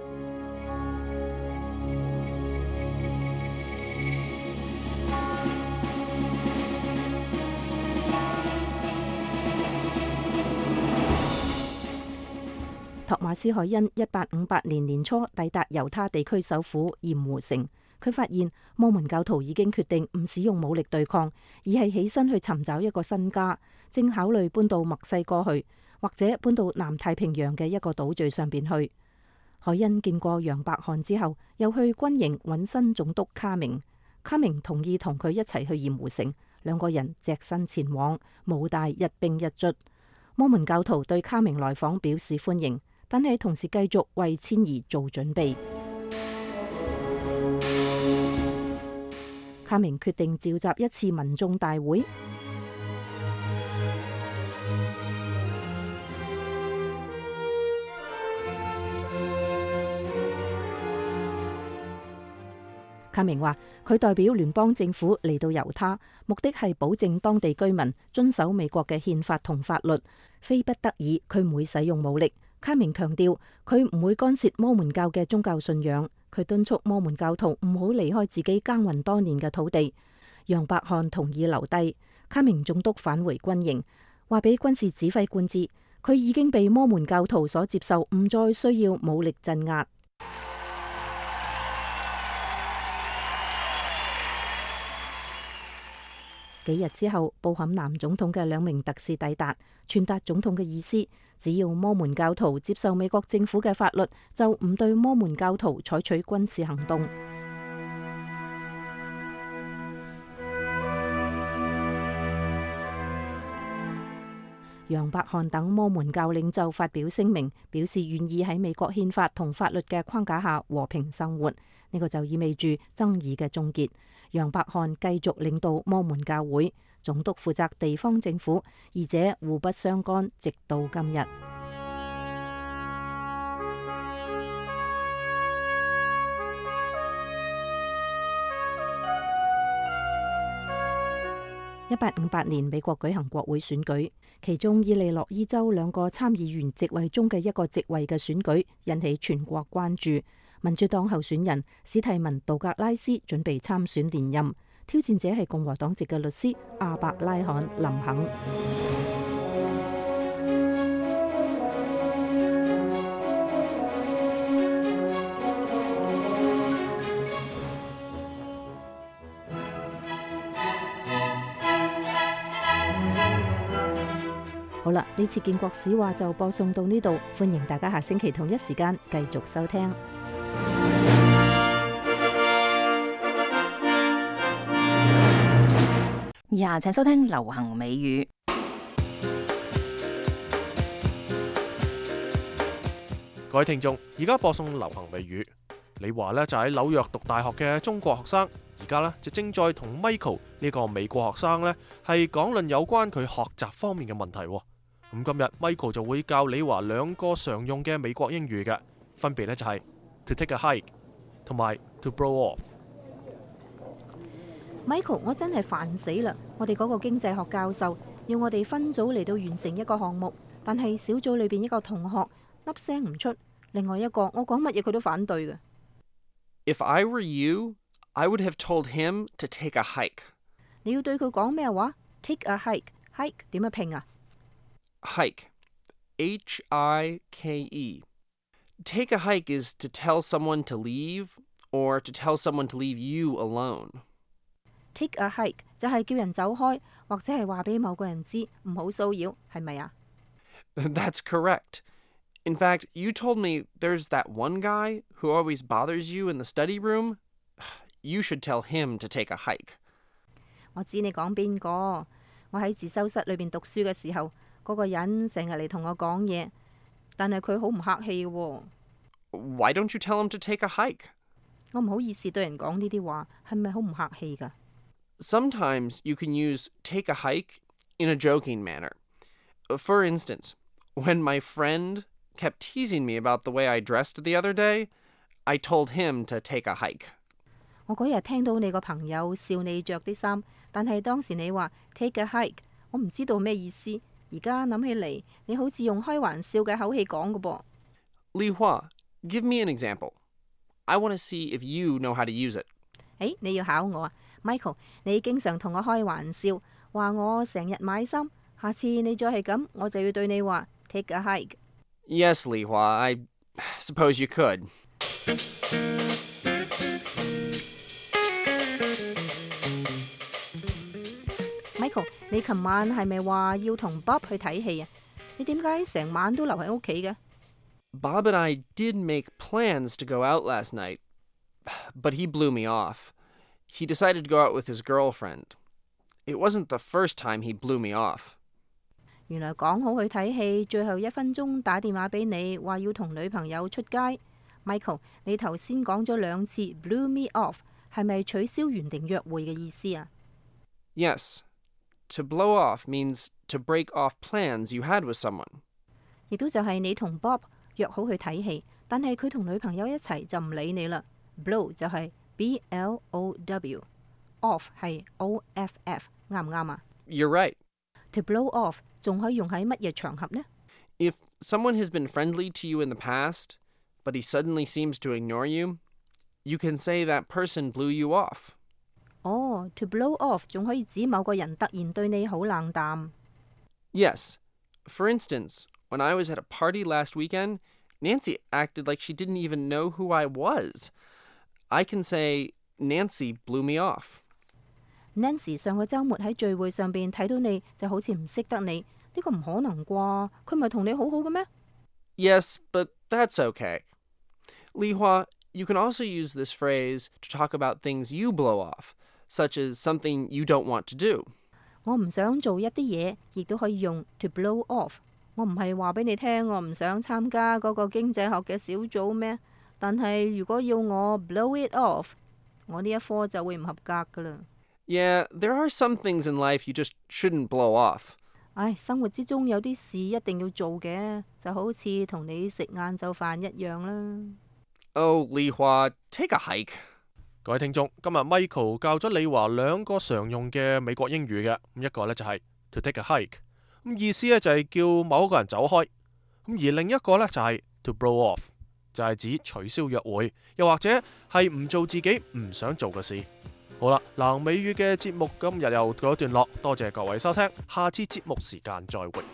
R: 托馬斯·海恩1858年年初抵達猶他地區首府鹽湖城，佢發現摩門教徒已經決定唔使用武力對抗，而係起身去尋找一個新家，正考慮搬到墨西哥去，或者搬到南太平洋嘅一個島嶼上邊去。海恩見過楊百翰之後，又去軍營揾新總督卡明，卡明同意同佢一齊去鹽湖城，兩個人隻身前往，武大一兵一卒。摩門教徒對卡明來訪表示歡迎，但係同時繼續為遷移做準備。卡明決定召集一次民眾大會。卡明話：佢代表聯邦政府嚟到猶他，目的係保證當地居民遵守美國嘅憲法同法律，非不得已佢唔會使用武力。卡明強調佢唔會干涉摩門教嘅宗教信仰，佢敦促摩門教徒唔好離開自己耕耘多年嘅土地。楊百翰同意留低，卡明總督返回軍營，話俾軍事指揮官知，佢已經被摩門教徒所接受，唔再需要武力鎮壓。幾日之後，布坎南總統嘅2名特使抵達，傳達總統嘅意思：只要摩門教徒接受美國政府嘅法律，就唔對摩門教徒採取軍事行動。楊百翰等摩門教領袖發表聲明，表示願意喺美國憲法同法律嘅框架下和平生活。呢個就意味住爭議嘅終結。楊百翰繼續領導摩門教會，總督負責地方政府，二者互不相干，直到今日。1858年，美國舉行國會選舉，其中伊利諾伊州2個參議員席位中嘅一個席位嘅選舉引起全國關注。民主黨候選人史蒂文·杜格拉斯準備參選連任，挑戰者係共和黨籍嘅律師阿伯拉罕·林肯。好啦，呢次建國史話就播送到呢度，歡迎大家下星期同一時間繼續收聽。
B: 以下請收聽流行美語。
A: 各位聽眾，而家播送流行美語。李華呢就喺紐約讀大學嘅中國學生，而家呢就正在同 Michael 呢個美國學生呢係講論有關佢學習方面嘅問題。咁今日 Michael 就會教李華2個常用嘅美國英語嘅，分別呢就係 to take a hike 同埋 to blow
R: off。Michael， 我真係煩死啦！我哋嗰個經濟學教授要我哋分組嚟到完成一個項目，但係小組裏邊一個同學粒聲唔出，另外一個我講乜嘢佢都反對嘅。
T: If I were you, I would have told him to take a hike.
R: 你要對佢講咩話 ？Take a hike，hike 點樣拼啊
T: ？Hike, H-I-K-E. Take a hike is to tell someone to leave or to tell someone to leave you alone.
R: Take a hike 就係叫人走開，或者係話俾某個人知唔好騷擾，係咪啊？
T: That's correct. In fact, you told me there's that one guy who always bothers you in the study room. You should tell him to take a hike.
R: 我知你講邊個？我喺自修室裏邊讀書嘅時候，嗰個人成日嚟同我講嘢，但係佢好唔客氣喎。
T: Why don't you tell him to take a hike?
R: 我唔好意思對人講呢啲話，係咪好唔客氣㗎？
T: Sometimes you can use take a hike in a joking manner. For instance, when my friend kept teasing me about the way I dressed the other day, I told him to take a hike.
R: 我嗰日聽到你個朋友笑你着啲衫，但係當時你話 take a hike， 我唔知道咩意思。而家諗起嚟，你好似用開玩笑嘅口氣講㗎噃。
T: Li Hua, give me an example. I want to see if you know how to use it.
R: 你要考我啊 ，Michael， 你經常同我開玩笑，話我成日買衫。下次你再係咁，我就要對你話 take a hike。
T: Yes, Li Hua, I suppose you could.
R: Michael， 你琴晚係咪話要同 Bob 去睇戲啊？你點解成晚都留喺屋企嘅？
T: Bob and I did make plans to go out last night, but he blew me off. He decided to go out with his girlfriend. It wasn't the first time he blew me off.
R: 原來講好去睇戲，最後1分鐘打電話俾你，話要同女朋友出街。Michael， 你頭先講咗2次 blew me off， 係咪取消原定約會嘅意思啊？
T: Yes. To blow off means to break off plans you had with someone.
R: 亦都就係你同 Bob 約好去睇戲，但係佢同女朋友一齊就唔理你啦。Blow 就係 blow，off 係 off，啱唔啱啊？
T: You're right.
R: To blow off 仲可以用喺乜嘢場合呢？
T: If someone has been friendly to you in the past, but he suddenly seems to ignore you, you can say that person blew you off.
R: To blow off 仲可以指某個人突然對你好冷淡。
T: Yes. For instance, when I was at a party last weekend, Nancy acted like she didn't even know who I was. I can say, Nancy blew me off.
R: Nancy 上個週末喺聚會上邊睇到你就好似唔識得你，呢個唔可能啩？佢唔係同你好好嘅咩？
T: Yes, but that's okay. Li Hua, you can also use this phrase to talk about things you blow off, such as something you don't want to do.
R: 我唔想做一啲嘢，亦都可以用 to blow off。我唔係話俾你聽，我唔想參加嗰個經濟學嘅小組咩？但係如果要我 blow it off， 我呢一科就會唔合格噶啦。
T: Yeah, there are some things in life you just shouldn't blow off.
R: 生活之中有啲事一定要做嘅，就好似同你食晏晝飯一樣啦。
T: Oh, Li Hua, take a hike.
A: 各位聽眾，今日 Michael 教咗李華2個常用嘅美國英語嘅，一個呢就係 to take a hike， 意思呢就係叫某一個人走開，而另一個呢就係 to blow off， 就係指取消約會，又或者係唔做自己唔想做嘅事。好啦，南美語嘅節目今日又告一段落，多謝各位收聽，下次節目時間再會。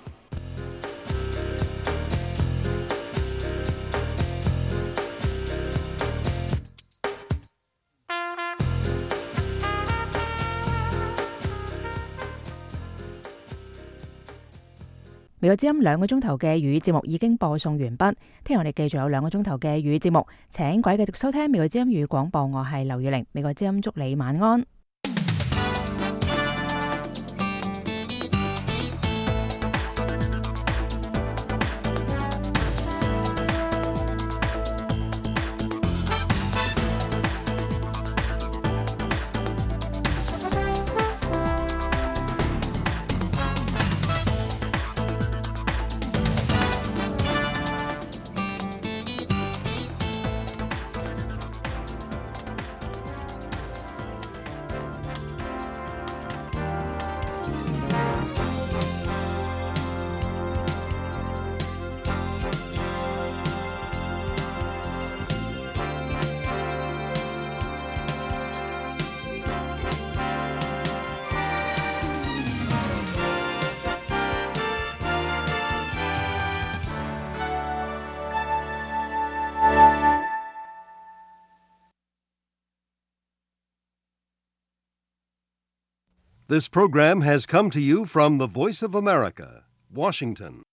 B: 美國之音2個鐘頭嘅粵語節目已經播送完畢，聽日我哋繼續有2個鐘頭嘅粵語節目，請各位繼續收聽美國之音粵語廣播，我係劉月玲，美國之音祝你晚安。
U: This program has come to you from the Voice of America, Washington.